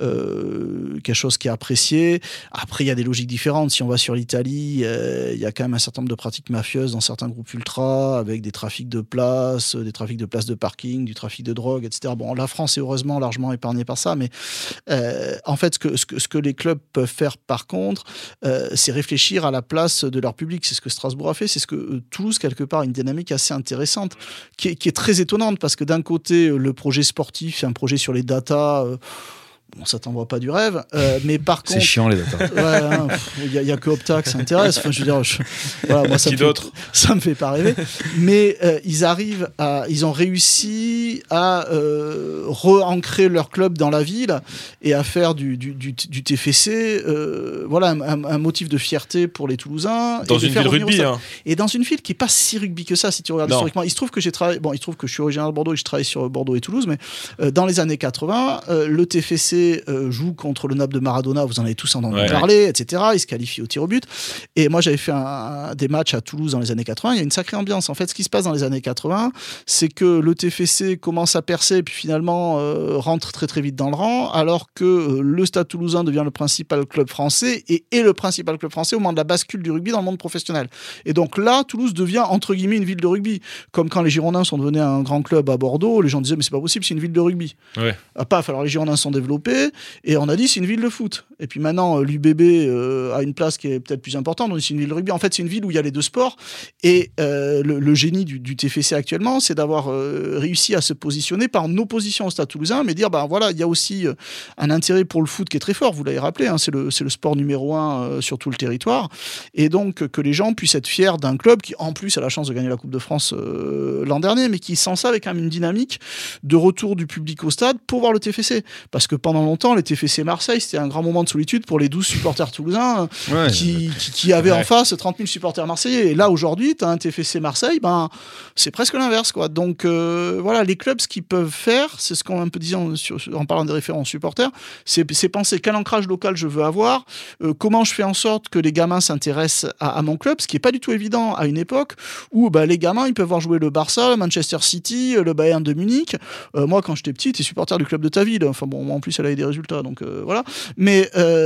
euh, quelque chose qui est apprécié. Après, il y a des logiques différentes. Si on va sur l'Italie, il euh, y a quand même un certain nombre de pratiques mafieuses dans certains groupes ultras, avec des trafics de places, des trafics de places de parking, du trafic de drogue, et cetera. Bon, la France est heureusement largement épargnée par ça, mais euh, en fait, ce que, ce, que, ce que les clubs peuvent faire, par contre, euh, c'est réfléchir à la place de leur public. C'est ce que Strasbourg a fait, c'est ce que euh, Toulouse, quelque part, a une dynamique assez intéressante, qui est, qui est très étonnante, parce que d'un côté, le projet sportif, c'est un projet sur les datas, euh, bon, ça t'envoie pas du rêve, euh, mais par contre... C'est chiant, les datas. Ouais, il hein, n'y a, a que Opta que ça intéresse. Enfin, je veux dire, je, voilà, moi, ça Qui me d'autre fait, ça me fait pas rêver. Mais euh, ils arrivent à... Ils ont réussi à euh, re-ancrer leur club dans la ville et à faire du, du, du, du T F C, euh, voilà, un, un, un motif de fierté pour les Toulousains. Dans et une ville rugby, hein. Et dans une ville qui n'est pas si rugby que ça, si tu regardes non. historiquement. Il se trouve que j'ai travaillé... Bon, il se trouve que je suis originaire de Bordeaux et je travaille sur Bordeaux et Toulouse, mais euh, dans les années quatre-vingts, euh, le T F C euh, joue contre le Naples de Maradona, vous en avez tous entendu ouais, parler, ouais. et cetera. Il se qualifie au tir au but. Et moi, j'avais fait un, un, des matchs à Toulouse dans les années quatre-vingts. Il y a une sacrée ambiance. En fait, ce qui se passe dans les années quatre-vingts, c'est que le T F C commence à percer et puis finalement euh, rentre très très vite dans le rang, alors que euh, le Stade Toulousain devient le principal club français et est le principal club français au moment de la bascule du rugby dans le monde professionnel. Et donc là, Toulouse devient entre guillemets une ville de rugby. Comme quand les Girondins sont devenus un grand club à Bordeaux, les gens disaient mais c'est pas possible, c'est une ville de rugby. Ouais. Ah, paf, alors les Girondins sont développés et on a dit c'est une ville de foot. Et puis maintenant, l'U B B euh, a une place qui est peut-être plus importante. On dit c'est une ville de rugby. En fait, c'est une ville où il y a les deux sports. Et euh, le, le génie du, du T F C actuellement, c'est d'avoir euh, réussi à se positionner par en opposition au Stade Toulousain, mais dire ben voilà, il y a aussi euh, un intérêt pour le foot qui est très fort. Vous l'avez rappelé, hein, c'est le c'est le sport numéro un euh, sur tout le territoire. Et donc que les gens puissent être fiers d'un club qui, en plus, a la chance de gagner la Coupe de France euh, l'an dernier, mais qui sans ça avec quand même une dynamique de retour du public au stade pour voir le T F C. Parce que pendant longtemps, les T F C Marseille, c'était un grand moment de solitude pour les douze supporters toulousains ouais, qui, qui, qui avaient ouais. en face trente mille supporters marseillais. Et là, aujourd'hui, tu as un T F C Marseille, ben, c'est presque l'inverse, quoi. Donc, euh, voilà, les clubs, ce qu'ils peuvent faire, c'est ce qu'on un peu disait en, sur, en parlant des référents supporters, c'est, c'est penser quel ancrage local je veux avoir, euh, comment je fais en sorte que les gamins s'intéressent à, à mon club, ce qui n'est pas du tout évident à une époque où ben, les gamins, ils peuvent voir jouer le Barça, le Manchester City, le Bayern de Munich. Euh, moi, quand j'étais petit, t'es supporter du club de ta ville. Enfin bon, moi, en plus, elle avait des résultats, donc euh, voilà. Mais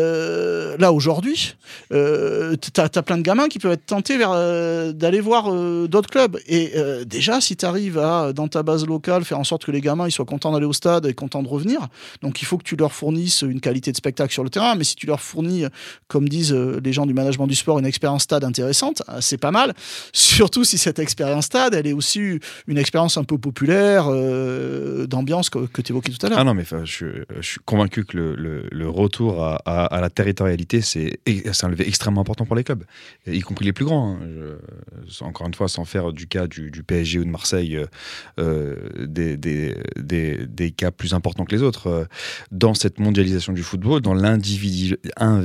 euh, là, aujourd'hui, euh, t'as, t'as plein de gamins qui peuvent être tentés vers, euh, d'aller voir euh, d'autres clubs. Et euh, déjà, si t'arrives à, dans ta base locale, faire en sorte que les gamins ils soient contents d'aller au stade et contents de revenir, donc il faut que tu leur fournisses une qualité de spectacle sur le terrain. Mais si tu leur fournis, comme disent les gens du management du sport, une expérience stade intéressante, c'est pas mal. Surtout si cette expérience stade, elle est aussi une expérience un peu populaire, euh, d'ambiance que, que tu évoquais tout à l'heure. Ah non, mais je, je suis convaincu que le, le, le retour à, à, à la territorialité, c'est, c'est un levier extrêmement important pour les clubs, y compris les plus grands. Hein. Je, encore une fois, sans faire du cas du, du P S G ou de Marseille euh, des, des, des, des cas plus importants que les autres. Euh, dans cette mondialisation du football, dans l'individu,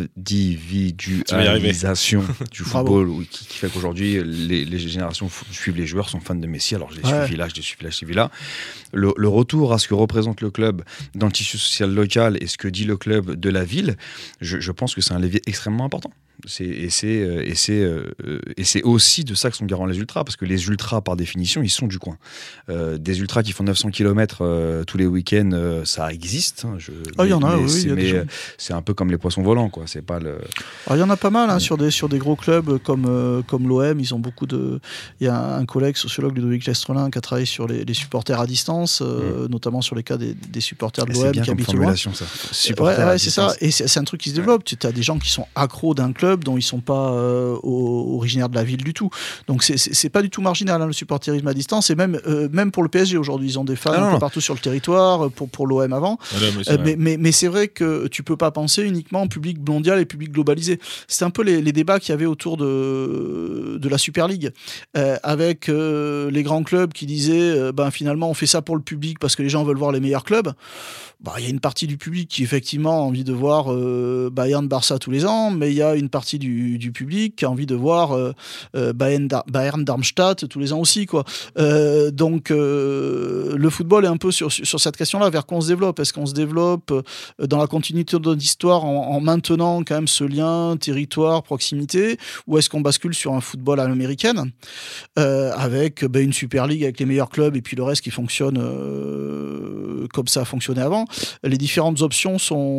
individualisation du football, où, qui, qui fait qu'aujourd'hui, les, les générations suivent les joueurs, sont fans de Messi, alors je les ouais. suivi là, je les suivi là, je les suivi là. Le, le retour à ce que représente le club dans le tissu social local et ce que dit le club de la ville, je, je pense que c'est un levier extrêmement important. C'est, et, c'est, et, c'est, euh, et c'est aussi de ça que sont garants les ultras, parce que les ultras, par définition, ils sont du coin. Euh, des ultras qui font neuf cents kilomètres euh, tous les week-ends, euh, ça existe. Hein, je, oh, il y en a, mais, oui. C'est, y a mais c'est un peu comme les poissons volants, quoi. C'est pas le... Alors, il y en a pas mal hein, sur, des, sur des gros clubs comme, euh, comme l'O M. Ils ont beaucoup de... Il y a un collègue, sociologue, Ludovic Lestrelin, qui a travaillé sur les, les supporters à distance, euh, mmh. notamment sur les cas des, des supporters de l'O M qui habitent loin. Ça. Ouais, ouais, c'est ça. Et c'est, c'est un truc qui se développe. Ouais. Tu as des gens qui sont accros d'un club, club dont ils sont pas euh, originaires de la ville du tout. Donc c'est, c'est, c'est pas du tout marginal hein, le supporterisme à distance, et même, euh, même pour le P S G aujourd'hui, ils ont des fans ah, un peu partout sur le territoire, pour, pour l'O M avant. Ah, non, mais, c'est euh, mais, mais, mais c'est vrai que tu peux pas penser uniquement en public mondial et public globalisé. C'est un peu les, les débats qu'il y avait autour de, de la Super League, euh, avec euh, les grands clubs qui disaient euh, ben, finalement on fait ça pour le public parce que les gens veulent voir les meilleurs clubs. Bah, y a une partie du public qui effectivement a envie de voir euh, Bayern Barça tous les ans, mais il y a une partie du, du public qui a envie de voir euh, euh, Bayern, Dar- Bayern Darmstadt tous les ans aussi, quoi. Euh, donc euh, le football est un peu sur, sur cette question-là, vers quoi on se développe. Est-ce qu'on se développe euh, dans la continuité de notre histoire en, en maintenant quand même ce lien territoire, proximité, ou est-ce qu'on bascule sur un football à l'américaine euh, avec bah, une Super League avec les meilleurs clubs et puis le reste qui fonctionne euh, comme ça a fonctionné avant? Les différentes options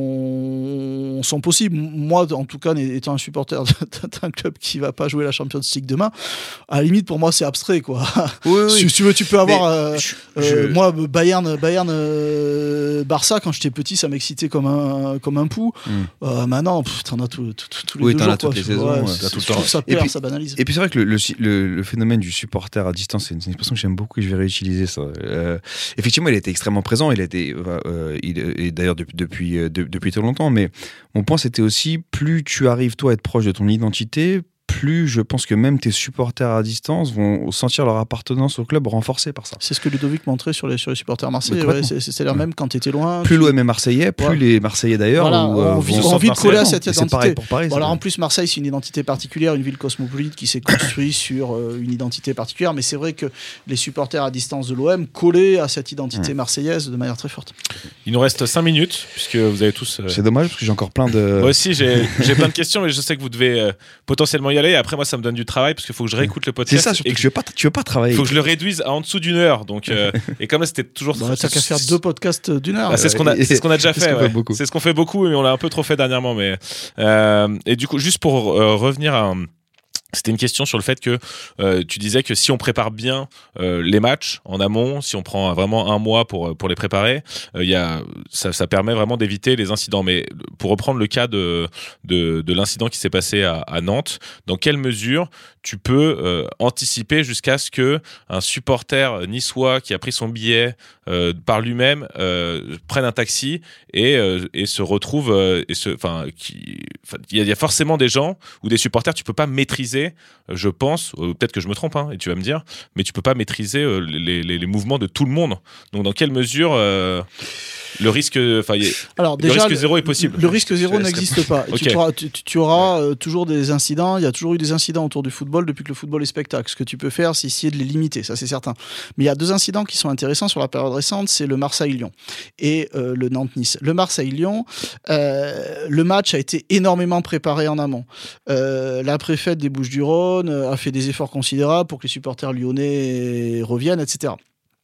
sont, sont possibles. Moi, en tout cas, étant un supporter d'un club qui ne va pas jouer la Champions League demain, à la limite, pour moi, c'est abstrait, quoi. Oui, oui. Si tu veux, tu peux avoir... Euh, je, euh, je... Moi, Bayern, Bayern euh, Barça, quand j'étais petit, ça m'excitait comme un, comme un pou. Mm. Euh, maintenant, pff, t'en as tous tout, les oui, deux t'en jours. as toutes les saisons. Ouais, ouais, c'est, tout le je trouve ça perd, ça banalise. Et puis, c'est vrai que le, le, le, le phénomène du supporter à distance, c'est une, c'est une expression que j'aime beaucoup et je vais réutiliser ça. Euh, effectivement, il était extrêmement présent. Il a été... Euh, il, et d'ailleurs depuis, depuis, de, depuis très longtemps, mais mon point c'était aussi, plus tu arrives toi à être proche de ton identité, plus je pense que même tes supporters à distance vont sentir leur appartenance au club renforcée par ça. C'est ce que Ludovic montrait sur les, sur les supporters marseillais. Ouais, c'est, c'est-à-dire ouais. même quand tu étais loin. Plus tu... l'O M est marseillais, plus ouais. les Marseillais d'ailleurs. Voilà, où, on, euh, vit, on vit de coller à cette identité. C'est pareil pour Paris. Bon, alors en plus, Marseille, c'est une identité particulière, une ville cosmopolite qui s'est construite sur euh, une identité particulière. Mais c'est vrai que les supporters à distance de l'O M collaient à cette identité mmh. marseillaise de manière très forte. Il nous reste cinq minutes, puisque vous avez tous. Euh... C'est dommage, parce que j'ai encore plein de. Moi aussi, j'ai, j'ai plein de questions, mais je sais que vous devez euh, potentiellement y aller. Et après, moi, ça me donne du travail parce qu'il faut que je réécoute le podcast. C'est ça, surtout et que tu veux pas, tu veux pas travailler. Il faut que je le réduise à en dessous d'une heure. Donc, euh, et comme là, c'était toujours. Bah, t'as qu'à faire deux podcasts d'une heure. Ah, c'est ce qu'on a, c'est ce qu'on a déjà fait. C'est ce qu'on ouais. fait beaucoup. C'est ce qu'on fait beaucoup, mais on l'a un peu trop fait dernièrement. Mais euh, et du coup, juste pour euh, revenir à. Un, C'était une question sur le fait que euh, tu disais que si on prépare bien euh, les matchs en amont, si on prend vraiment un mois pour pour les préparer, euh, y a, ça, ça permet vraiment d'éviter les incidents. Mais pour reprendre le cas de de, de l'incident qui s'est passé à, à Nantes, dans quelle mesure tu peux euh, anticiper jusqu'à ce que un supporter niçois qui a pris son billet euh, par lui-même euh, prenne un taxi et euh, et se retrouve euh, et se enfin qui il y, y a forcément des gens ou des supporters tu peux pas maîtriser, je pense, euh, peut-être que je me trompe hein, et tu vas me dire, mais tu peux pas maîtriser euh, les, les, les mouvements de tout le monde. Donc dans quelle mesure euh, le risque, enfin, alors le déjà, risque zéro est possible. Le risque zéro je n'existe pas. Okay. Tu, auras, tu, tu auras euh, toujours des incidents. Il y a toujours eu des incidents autour du football depuis que le football est spectacle. Ce que tu peux faire, c'est essayer de les limiter, ça c'est certain. Mais il y a deux incidents qui sont intéressants sur la période récente, c'est le Marseille-Lyon et euh, le Nantes-Nice. Le Marseille-Lyon, euh, le match a été énormément préparé en amont. Euh, la préfète des Bouches-du-Rhône a fait des efforts considérables pour que les supporters lyonnais reviennent, et cetera.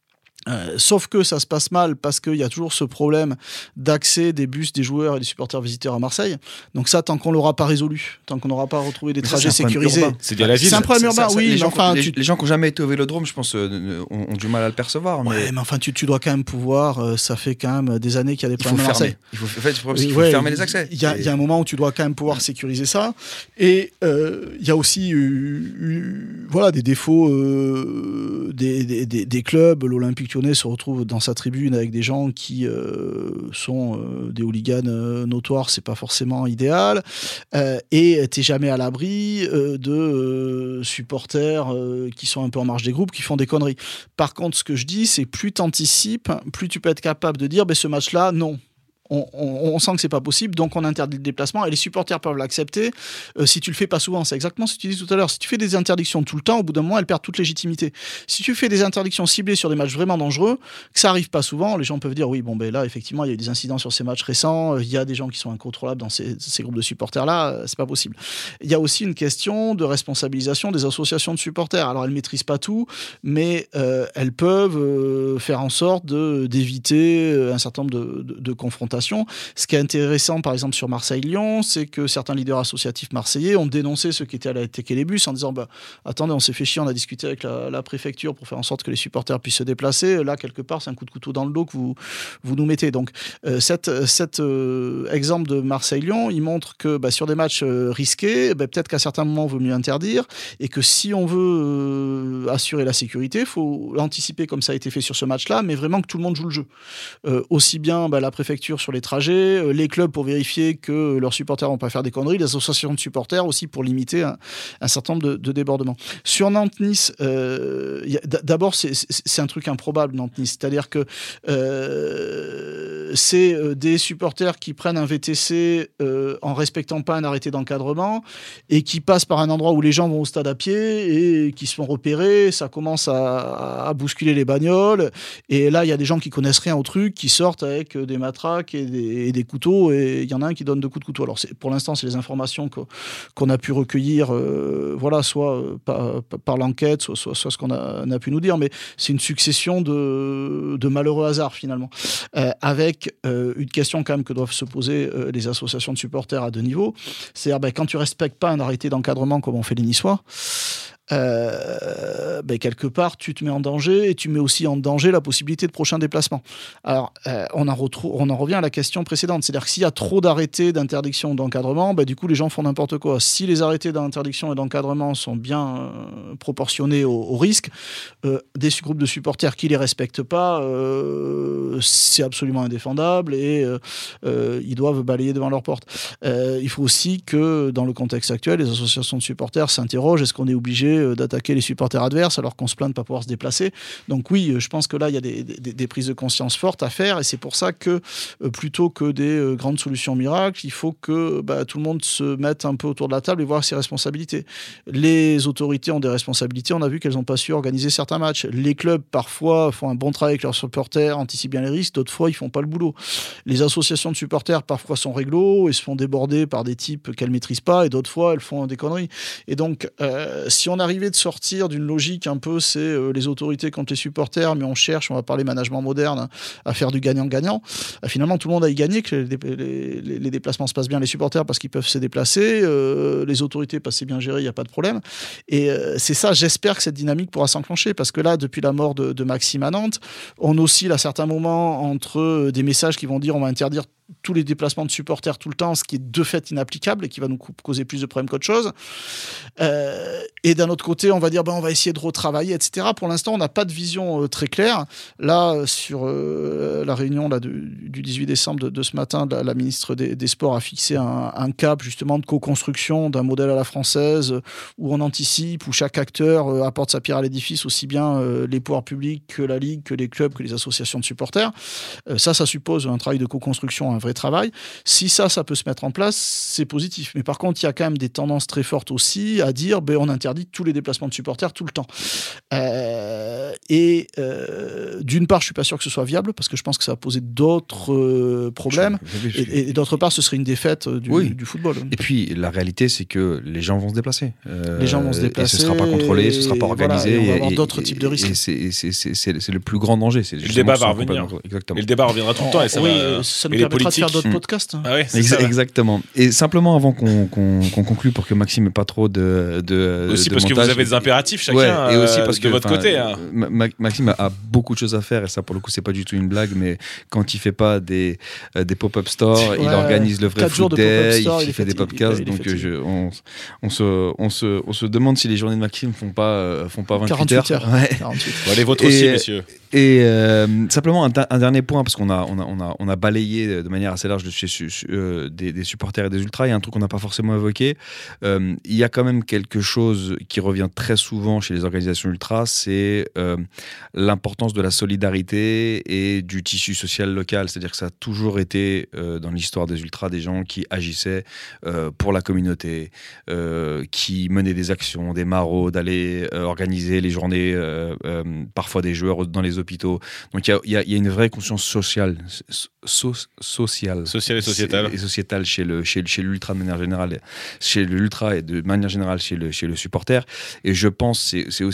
Euh, sauf que ça se passe mal parce qu'il y a toujours ce problème d'accès des bus, des joueurs et des supporters visiteurs à Marseille. Donc ça, tant qu'on l'aura pas résolu, tant qu'on n'aura pas retrouvé des mais trajets ça, sécurisés, c'est bien la ville. C'est un problème urbain, ça, ça, oui. Les, mais gens, enfin, les, tu... les gens qui n'ont jamais été au Vélodrome, je pense, euh, ont, ont du mal à le percevoir. Mais... Ouais, mais enfin, tu, tu dois quand même pouvoir. Euh, ça fait quand même des années qu'il y a des problèmes à Marseille. Il faut, en fait, il faut, il faut ouais, fermer les accès. Il y, et... y a un moment où tu dois quand même pouvoir sécuriser ça. Et il euh, y a aussi, euh, euh, voilà, des défauts euh, des, des, des, des clubs. L'Olympique Lyonnais se retrouve dans sa tribune avec des gens qui euh, sont euh, des hooligans euh, notoires, c'est pas forcément idéal, euh, et t'es jamais à l'abri euh, de euh, supporters euh, qui sont un peu en marge des groupes, qui font des conneries. Par contre, ce que je dis, c'est plus t'anticipes, plus tu peux être capable de dire, ben, ce match-là, non. On, on, on sent que c'est pas possible, donc on interdit le déplacement et les supporters peuvent l'accepter euh, si tu le fais pas souvent. C'est exactement ce que tu dis tout à l'heure. Si tu fais des interdictions tout le temps, au bout d'un moment, elles perdent toute légitimité. Si tu fais des interdictions ciblées sur des matchs vraiment dangereux, que ça arrive pas souvent, les gens peuvent dire oui, bon ben là effectivement il y a eu des incidents sur ces matchs récents, il y a des gens qui sont incontrôlables dans ces, ces groupes de supporters là, c'est pas possible. Il y a aussi une question de responsabilisation des associations de supporters. Alors elles maîtrisent pas tout, mais euh, elles peuvent euh, faire en sorte de, d'éviter un certain nombre de, de, de confrontations confrontation. Ce qui est intéressant, par exemple, sur Marseille-Lyon, c'est que certains leaders associatifs marseillais ont dénoncé ceux qui étaient allés attaquer les bus en disant bah, « Attendez, on s'est fait chier, on a discuté avec la, la préfecture pour faire en sorte que les supporters puissent se déplacer. Là, quelque part, c'est un coup de couteau dans le dos que vous, vous nous mettez. » Donc, euh, cet cette, euh, exemple de Marseille-Lyon, il montre que bah, sur des matchs euh, risqués, bah, peut-être qu'à certains moments, il vaut mieux interdire et que si on veut euh, assurer la sécurité, il faut l'anticiper comme ça a été fait sur ce match-là, mais vraiment que tout le monde joue le jeu. Euh, aussi bien bah, la préfecture sur les trajets, euh, les clubs pour vérifier que leurs supporters vont pas faire des conneries, les associations de supporters aussi pour limiter un, un certain nombre de, de débordements. Sur Nantes-Nice, euh, y a, d'abord, c'est, c'est, c'est un truc improbable, Nantes-Nice. C'est-à-dire que euh, c'est euh, des supporters qui prennent un V T C euh, en respectant pas un arrêté d'encadrement et qui passent par un endroit où les gens vont au stade à pied et qui se font repérer. Ça commence à, à bousculer les bagnoles. Et là, il y a des gens qui connaissent rien au truc, qui sortent avec des matraques et des, et des couteaux. Et il y en a un qui donne deux coups de couteau. Alors, c'est, pour l'instant, c'est les informations que, qu'on a pu recueillir, euh, voilà, soit euh, par, par l'enquête, soit, soit, soit ce qu'on a, on a pu nous dire. Mais c'est une succession de, de malheureux hasards, finalement. Euh, avec euh, une question, quand même, que doivent se poser euh, les associations de supporters à deux niveaux. C'est-à-dire, ben, quand tu respectes pas un arrêté d'encadrement comme on fait les Niçois, Euh, ben quelque part tu te mets en danger et tu mets aussi en danger la possibilité de prochains déplacements. Alors euh, on, en retrouve, on en revient à la question précédente, c'est-à-dire que s'il y a trop d'arrêtés d'interdiction d'encadrement, ben du coup les gens font n'importe quoi. Si les arrêtés d'interdiction et d'encadrement sont bien euh, proportionnés au, au risque, euh, des groupes de supporters qui les respectent pas, euh, c'est absolument indéfendable et euh, euh, ils doivent balayer devant leur porte. Euh, il faut aussi que dans le contexte actuel, les associations de supporters s'interrogent, est-ce qu'on est obligé d'attaquer les supporters adverses alors qu'on se plaint de ne pas pouvoir se déplacer. Donc oui, je pense que là, il y a des, des, des prises de conscience fortes à faire et c'est pour ça que euh, plutôt que des euh, grandes solutions miracles, il faut que bah, tout le monde se mette un peu autour de la table et voir ses responsabilités. Les autorités ont des responsabilités, on a vu qu'elles n'ont pas su organiser certains matchs. Les clubs, parfois, font un bon travail avec leurs supporters, anticipent bien les risques, d'autres fois, ils ne font pas le boulot. Les associations de supporters, parfois, sont réglo et se font déborder par des types qu'elles ne maîtrisent pas et d'autres fois, elles font des conneries. Et donc, euh, si on arrivait de sortir d'une logique un peu, c'est euh, les autorités contre les supporters, mais on cherche, on va parler management moderne, hein, à faire du gagnant-gagnant. Euh, finalement, tout le monde a y gagné, que les, les, les, les déplacements se passent bien, les supporters parce qu'ils peuvent se déplacer, euh, les autorités parce que c'est bien géré, il n'y a pas de problème. Et euh, c'est ça, j'espère que cette dynamique pourra s'enclencher, parce que là, depuis la mort de, de Maxime à Nantes, on oscille à certains moments entre des messages qui vont dire on va interdire tous les déplacements de supporters tout le temps, ce qui est de fait inapplicable et qui va nous causer plus de problèmes qu'autre chose. Euh, et d'un autre côté, on va dire ben, on va essayer de retravailler, et cetera. Pour l'instant, on n'a pas de vision euh, très claire. Là, sur euh, la réunion là, de, du dix-huit décembre de, de ce matin, la, la ministre des, des Sports a fixé un, un cap justement de co-construction d'un modèle à la française euh, où on anticipe, où chaque acteur euh, apporte sa pierre à l'édifice, aussi bien euh, les pouvoirs publics que la Ligue, que les clubs, que les associations de supporters. Euh, ça, ça suppose un travail de co-construction, un vrai travail. Si ça, ça peut se mettre en place, c'est positif. Mais par contre, il y a quand même des tendances très fortes aussi à dire ben, on interdit tous les déplacements de supporters tout le temps. Euh, et euh, d'une part, je suis pas sûr que ce soit viable parce que je pense que ça va poser d'autres euh, problèmes. Et, et, et d'autre part, ce serait une défaite du, oui. du football. Et puis, la réalité, c'est que les gens vont se déplacer. Euh, les gens vont se déplacer. Et ce sera pas contrôlé, ce sera pas organisé. Voilà, et on va avoir et, d'autres et, types de risques. Et c'est, c'est, c'est, c'est, c'est le plus grand danger. C'est le débat va revenir. Exactement. Et le débat reviendra tout le temps. Et ça oui, va, ça nous permettra de faire d'autres podcasts. Ah ouais, Ex- ça, exactement. Et simplement avant qu'on, qu'on, qu'on conclue pour que Maxime n'ait pas trop de, de aussi de parce montage, que vous avez des impératifs chacun. Ouais, et aussi parce de que votre côté. Hein. Ma- Maxime a beaucoup de choses à faire et ça pour le coup c'est pas du tout une blague, mais quand il fait pas des euh, des pop-up stores, ouais, il organise le vrai foot day, il, il fait des podcasts. Donc il, il je, on, on se on se on se demande si les journées de Maxime font pas euh, font pas vingt-huit heures. heures. Ouais. quarante-huit. Bon, allez vôtres aussi, messieurs. Et euh, simplement un, un dernier point parce qu'on a on a on a on a balayé de manière assez large de chez euh, des, des supporters et des ultras. Il y a un truc qu'on n'a pas forcément évoqué. Euh, il y a quand même quelque chose qui revient très souvent chez les organisations ultras, c'est euh, l'importance de la solidarité et du tissu social local. C'est-à-dire que ça a toujours été euh, dans l'histoire des ultras des gens qui agissaient euh, pour la communauté, euh, qui menaient des actions, des maraudes, d'aller euh, organiser les journées, euh, euh, parfois des joueurs dans les hôpitaux. Donc il y a, y a une vraie conscience sociale, so, sociale, sociale et sociétale, et sociétale chez le chez, chez l'ultra de manière générale, chez l'ultra et de manière générale chez le chez le supporter. Et je pense c'est c'est aussi en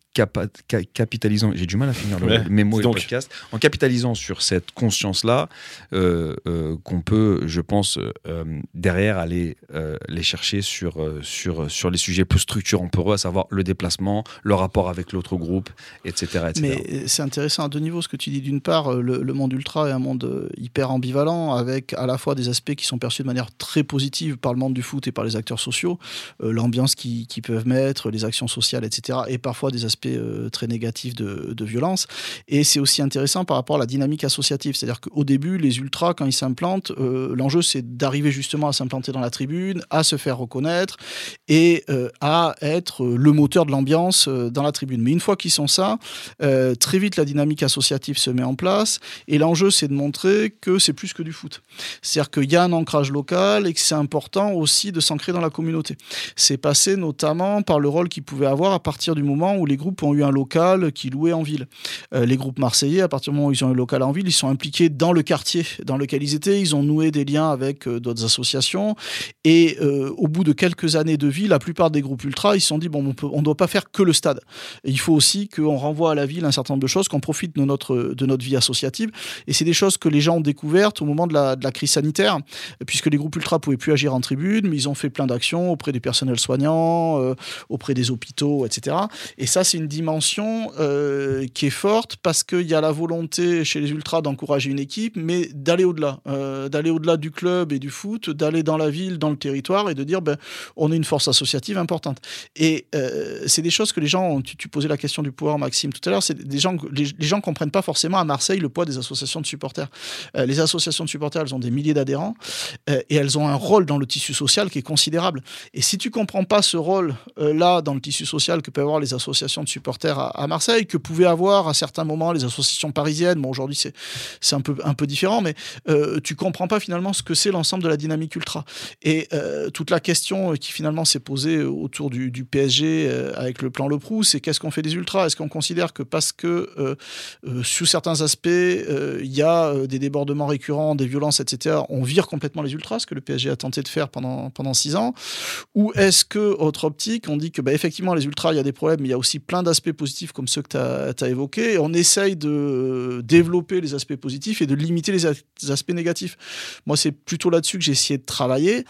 capa- ca- capitalisant, j'ai du mal à finir le, Ouais, mes mots dis et le donc. podcast, en capitalisant sur cette conscience-là, euh, euh, qu'on peut, je pense, euh, derrière aller euh, les chercher sur, euh, sur, sur les sujets plus structurants pour eux, à savoir le déplacement, le rapport avec l'autre groupe, et cetera, et cetera. Mais c'est intéressant à deux niveaux ce que tu dis. D'une part, le, le monde ultra est un monde euh, hyper ambivalent, avec à la fois des aspects qui sont perçus de manière très positive par le monde du foot et par les acteurs sociaux, euh, l'ambiance qu'ils qui peuvent mettre, les actions sociales, et cetera, et parfois des aspects euh, très négatifs de, de violence. Et c'est aussi intéressant par rapport à la dynamique associative. C'est-à-dire qu'au début, les ultras, quand ils s'implantent, euh, l'enjeu c'est d'arriver justement à s'implanter dans la tribune, à se faire reconnaître et euh, à être le moteur de l'ambiance euh, dans la tribune. Mais une fois qu'ils sont ça, euh, très vite la dynamique associative se met en place et l'enjeu c'est de montrer que c'est plus que du foot. C'est-à-dire qu'il y a un ancrage local et que c'est important aussi de s'ancrer dans la communauté. C'est passé notamment par le rôle qu'ils pouvaient avoir à partir du moment où les groupes ont eu un local qui louait en ville. Euh, les groupes marseillais, à partir du moment où ils ont eu un local en ville, ils sont impliqués dans le quartier dans lequel ils étaient, ils ont noué des liens avec euh, d'autres associations et euh, au bout de quelques années de vie, la plupart des groupes ultras, ils se sont dit bon, on ne doit pas faire que le stade. Et il faut aussi qu'on renvoie à la ville un certain nombre de choses, qu'on profite de notre, de notre vie associative. Et c'est des choses que les gens ont découvertes au moment de la, de la crise sanitaire, puisque les groupes ultras ne pouvaient plus agir en tribune, mais ils ont fait plein d'actions auprès du personnel soignant, euh, auprès des hôpitaux, et cetera. Et ça, c'est une dimension euh, qui est forte parce qu'il y a la volonté chez les ultras d'encourager une équipe, mais d'aller au-delà, euh, d'aller au-delà du club et du foot, d'aller dans la ville, dans le territoire et de dire ben, on est une force associative importante. Et euh, c'est des choses que les gens, tu, tu posais la question du pouvoir, Maxime, tout à l'heure, c'est des gens, les, les gens ne comprennent pas forcément à Marseille le poids des associations de supporters. Euh, les associations de supporters, elles ont des milliers d'adhérents euh, et elles ont un rôle dans le tissu social qui est considérable. Et si tu ne comprends pas ce rôle-là euh, dans le tissu social que peuvent avoir les associations de supporters à, à Marseille, que pouvaient avoir à certains moments les associations parisiennes, bon aujourd'hui c'est, c'est un peu, un peu différent, mais euh, tu ne comprends pas finalement ce que c'est l'ensemble de la dynamique ultra. Et euh, toute la question qui finalement s'est posée autour du, du P S G euh, avec le plan Le Proux, c'est qu'est-ce qu'on fait des ultras ? Est-ce qu'on considère que parce que euh, euh, sous certains aspects il euh, y a euh, des débordements récurrents, des violences, et cetera, on vire complètement les ultras, ce que le P S G a tenté de faire pendant, pendant six ans ? Ou est-ce que, autre optique, on dit que bah, effectivement les ultras, il y a des problèmes, mais il y a aussi plein d'aspects positifs comme ceux que tu as évoqués, et on essaye de développer les aspects positifs et de limiter les, a- les aspects négatifs. Moi, c'est plutôt là-dessus que j'ai essayé de travailler.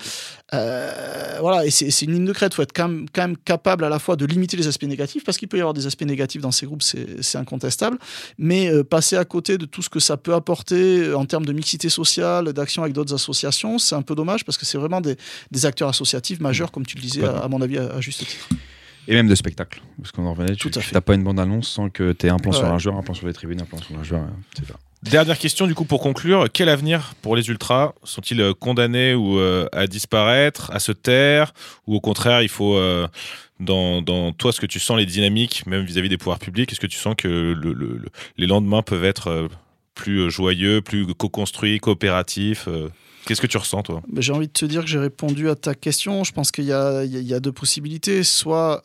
Euh, voilà, et c'est, c'est une ligne de crête. Il faut être quand même, quand même capable à la fois de limiter les aspects négatifs, parce qu'il peut y avoir des aspects négatifs dans ces groupes, c'est, c'est incontestable, mais euh, passer à côté de tout ce que ça peut apporter en termes de mixité sociale, d'action avec d'autres associations, c'est un peu dommage, parce que c'est vraiment des, des acteurs associatifs majeurs, comme tu le disais, à, à mon avis, à, à juste titre. Et même de spectacle, parce qu'on en revenait, tu n'as pas une bande-annonce sans que tu aies un plan ouais. sur un joueur, un plan sur les tribunes, un plan sur un joueur, et cetera. Dernière question du coup pour conclure, quel avenir pour les ultras ? Sont-ils condamnés ou euh, à disparaître, à se taire, ou au contraire il faut, euh, dans, dans toi ce que tu sens les dynamiques, même vis-à-vis des pouvoirs publics, est-ce que tu sens que le, le, le, les lendemains peuvent être euh, plus joyeux, plus co-construits, coopératifs euh Qu'est-ce que tu ressens, toi ? J'ai envie de te dire que j'ai répondu à ta question. Je pense qu'il y a, il y a deux possibilités. Soit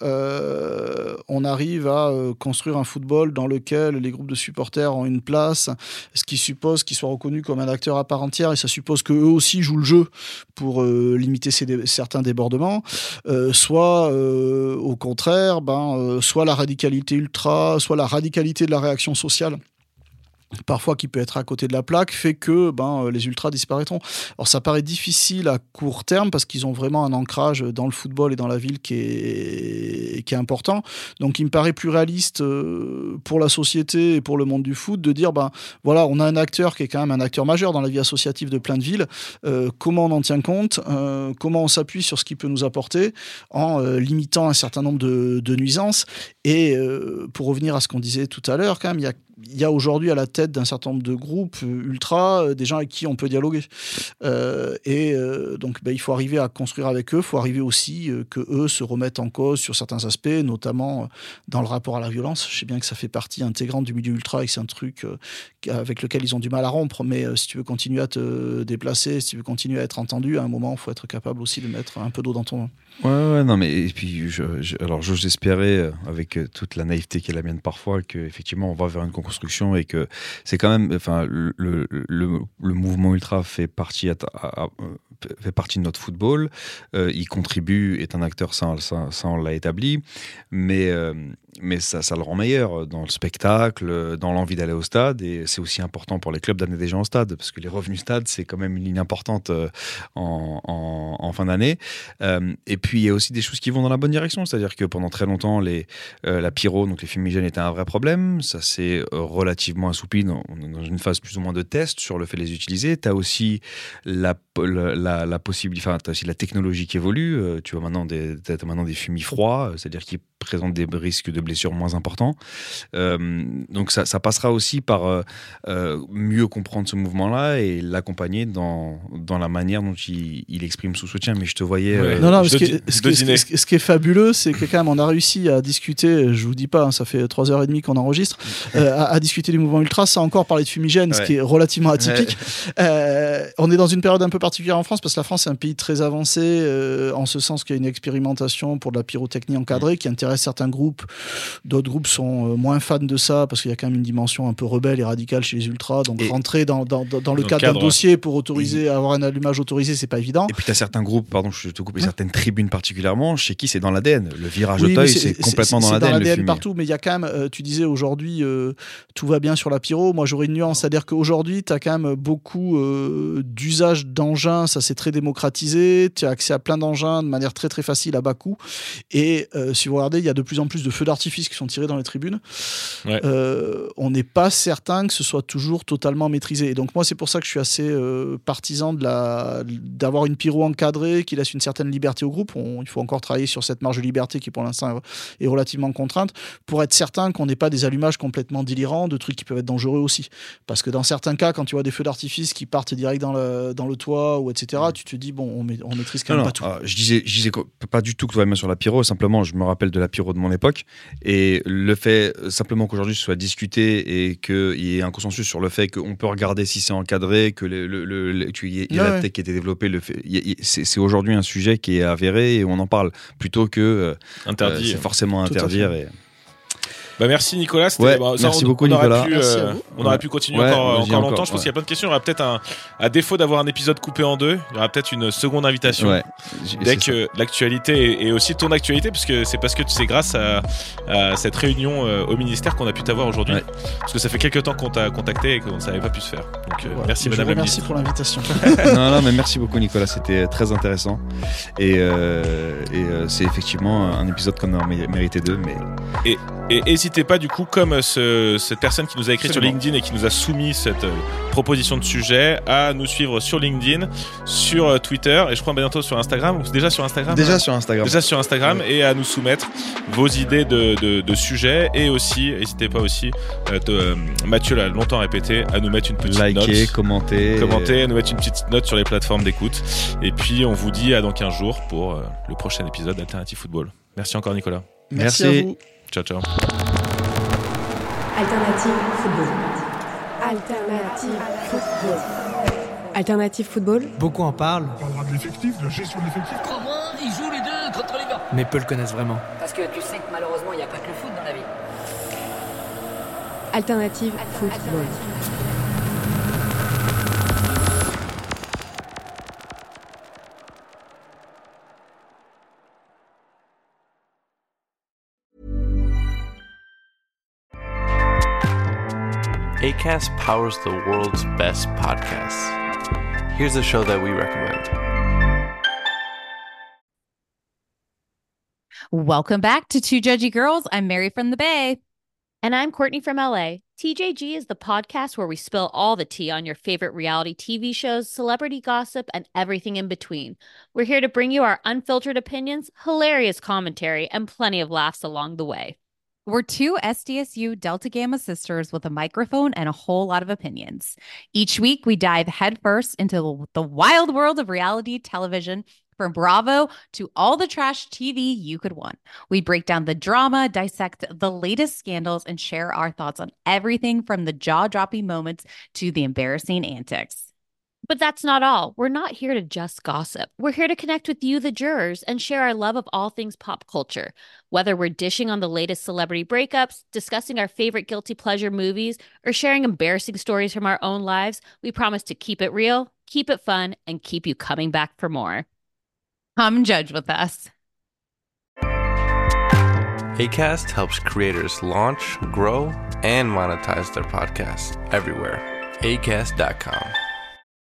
euh, on arrive à euh, construire un football dans lequel les groupes de supporters ont une place, ce qui suppose qu'ils soient reconnus comme un acteur à part entière, et ça suppose qu'eux aussi jouent le jeu pour euh, limiter ces dé- certains débordements. Euh, soit, euh, au contraire, ben, euh, soit la radicalité ultra, soit la radicalité de la réaction sociale, parfois qui peut être à côté de la plaque, fait que ben, les ultras disparaîtront. Alors ça paraît difficile à court terme parce qu'ils ont vraiment un ancrage dans le football et dans la ville qui est, qui est important. Donc il me paraît plus réaliste pour la société et pour le monde du foot de dire ben, voilà, on a un acteur qui est quand même un acteur majeur dans la vie associative de plein de villes. Euh, comment on en tient compte ? euh, Comment on s'appuie sur ce qu'il peut nous apporter en euh, limitant un certain nombre de, de nuisances. Et euh, pour revenir à ce qu'on disait tout à l'heure, quand même, il y a Il y a aujourd'hui à la tête d'un certain nombre de groupes ultra euh, des gens avec qui on peut dialoguer. Euh, et euh, donc, ben, il faut arriver à construire avec eux. Il faut arriver aussi euh, qu'eux se remettent en cause sur certains aspects, notamment euh, dans le rapport à la violence. Je sais bien que ça fait partie intégrante du milieu ultra et que c'est un truc euh, avec lequel ils ont du mal à rompre. Mais euh, si tu veux continuer à te déplacer, si tu veux continuer à être entendu, à un moment, il faut être capable aussi de mettre un peu d'eau dans ton vin. Ouais, ouais, non, mais et puis, je, je, alors, j'ose espérer, avec toute la naïveté qui est la mienne parfois, qu'effectivement, on va vers une construction et que c'est quand même, enfin, le, le, le, le mouvement ultra fait partie, à, à, à, fait partie de notre football. Euh, il contribue, est un acteur, ça, ça, ça on l'a établi. Mais, euh, mais ça, ça le rend meilleur dans le spectacle, dans l'envie d'aller au stade. Et c'est aussi important pour les clubs d'amener des gens au stade, parce que les revenus stade, c'est quand même une ligne importante en, en, en fin d'année. Euh, et puis, il y a aussi des choses qui vont dans la bonne direction. C'est-à-dire que pendant très longtemps, les, euh, la pyro, donc les fumigènes, étaient un vrai problème. Ça s'est euh, relativement assoupli. Dans, on est dans une phase plus ou moins de test sur le fait de les utiliser. Tu as aussi la, la, la, la possibilité, enfin, tu as aussi la technologie qui évolue. Euh, tu vois maintenant des, t'as maintenant des fumis froids, c'est-à-dire qui présentent des risques de blessures moins importants. Euh, donc ça, ça passera aussi par euh, euh, mieux comprendre ce mouvement-là et l'accompagner dans, dans la manière dont il, il exprime son soutien. Mais je te voyais... Ouais. Euh, non, non, je ce, te, qui est, ce, qui, ce, qui, ce qui est fabuleux, c'est que quand même on a réussi à discuter, je vous dis pas, hein, ça fait trois heures trente qu'on enregistre, euh, à, à discuter du mouvement ultra sans encore parler de fumigène, ouais. ce qui est relativement atypique. Ouais. Euh, on est dans une période un peu particulière en France, parce que la France est un pays très avancé, euh, en ce sens qu'il y a une expérimentation pour de la pyrotechnie encadrée, mmh. qui intéresse certains groupes. D'autres groupes sont moins fans de ça parce qu'il y a quand même une dimension un peu rebelle et radicale chez les ultras. Donc et rentrer dans, dans, dans, dans le cadre, cadre d'un dossier pour autoriser, et... avoir un allumage autorisé, c'est pas évident. Et puis tu as certains groupes, pardon, je te coupe, ouais. certaines tribunes particulièrement, chez qui c'est dans l'A D N. Le virage oui, Auteuil, c'est, c'est complètement c'est, dans l'A D N. C'est dans l'A D N partout, mais il y a quand même, euh, tu disais aujourd'hui, euh, tout va bien sur la pyro. Moi, j'aurais une nuance, c'est-à-dire qu'aujourd'hui, tu as quand même beaucoup euh, d'usage d'engins, ça s'est très démocratisé. Tu as accès à plein d'engins de manière très très facile à bas coût. Et euh, si vous regardez, il y a de plus en plus de feux d'artifice qui sont tirés dans les tribunes. Ouais. Euh, on n'est pas certain que ce soit toujours totalement maîtrisé. Et donc moi, c'est pour ça que je suis assez euh, partisan de la, d'avoir une pyro encadrée qui laisse une certaine liberté au groupe. On, il faut encore travailler sur cette marge de liberté qui pour l'instant est relativement contrainte pour être certain qu'on n'ait pas des allumages complètement délirants, de trucs qui peuvent être dangereux aussi. Parce que dans certains cas, quand tu vois des feux d'artifice qui partent direct dans le, dans le toit ou et cetera, tu te dis bon, on, on maîtrise quand non, même non, pas tout. Alors, je disais, je disais pas du tout que tout va bien sur la pyro. Simplement, je me rappelle de la pyro de mon époque. Et le fait simplement qu'aujourd'hui ce soit discuté et qu'il y ait un consensus sur le fait qu'on peut regarder si c'est encadré, que le, le, le, le, il y ait ouais, la tech qui a été développée, le fait, il y a, c'est, c'est aujourd'hui un sujet qui est avéré et on en parle plutôt que interdit. Euh, c'est forcément interdire. Et... Bah merci Nicolas. Ouais, bah, ça, merci on, beaucoup on Nicolas. Aurait pu, euh, on ouais. aurait pu continuer ouais, encore, encore longtemps. Encore, je pense ouais. qu'il y a plein de questions. Il y aura peut-être un, à défaut d'avoir un épisode coupé en deux, il y aura peut-être une seconde invitation. Ouais. Dès que ça. L'actualité et aussi ton actualité, parce que c'est parce que c'est grâce à, à cette réunion euh, au ministère qu'on a pu t'avoir aujourd'hui. Ouais. Parce que ça fait quelques temps qu'on t'a contacté et qu'on ne savait pas pu se faire. Donc euh, ouais. merci Madame la Merci ministre. pour l'invitation. non, non, mais merci beaucoup Nicolas, c'était très intéressant et, euh, et euh, c'est effectivement un épisode qu'on a mérité deux. Mais et et n'hésitez pas du coup comme Comme ce, cette personne qui nous a écrit sur LinkedIn et qui nous a soumis cette euh, proposition de sujet, à nous suivre sur LinkedIn, sur euh, Twitter et je crois bientôt sur Instagram. Ou déjà sur Instagram Déjà hein sur Instagram. Déjà sur Instagram ouais. Et à nous soumettre vos idées de, de, de sujets et aussi, n'hésitez pas aussi, euh, de, euh, Mathieu l'a longtemps répété, à nous mettre une petite Liker, note. Liker, commenter. Commenter, à nous mettre une petite note sur les plateformes d'écoute. Et puis on vous dit à dans quinze jours pour euh, le prochain épisode d'Alternative Football. Merci encore Nicolas. Merci, Merci à vous. Ciao ciao. Alternative Football. Alternative Football. Alternative Football. Beaucoup en parlent. On parlera de l'effectif, de la gestion de l'effectif. Comment ils jouent les deux contre les gars? Mais peu le connaissent vraiment. Parce que tu sais que malheureusement, il n'y a pas que le foot dans la vie. Alternative Football. Acast powers the world's best podcasts. Here's a show that we recommend. Welcome back to Two Judgy Girls. I'm Mary from the Bay. And I'm Courtney from L A. T J G is the podcast where we spill all the tea on your favorite reality T V shows, celebrity gossip, and everything in between. We're here to bring you our unfiltered opinions, hilarious commentary, and plenty of laughs along the way. We're two S D S U Delta Gamma sisters with a microphone and a whole lot of opinions. Each week, we dive headfirst into the wild world of reality television, from Bravo to all the trash T V you could want. We break down the drama, dissect the latest scandals, and share our thoughts on everything from the jaw-dropping moments to the embarrassing antics. But that's not all. We're not here to just gossip. We're here to connect with you, the jurors, and share our love of all things pop culture. Whether we're dishing on the latest celebrity breakups, discussing our favorite guilty pleasure movies, or sharing embarrassing stories from our own lives, we promise to keep it real, keep it fun, and keep you coming back for more. Come judge with us. Acast helps creators launch, grow, and monetize their podcasts everywhere. acast dot com.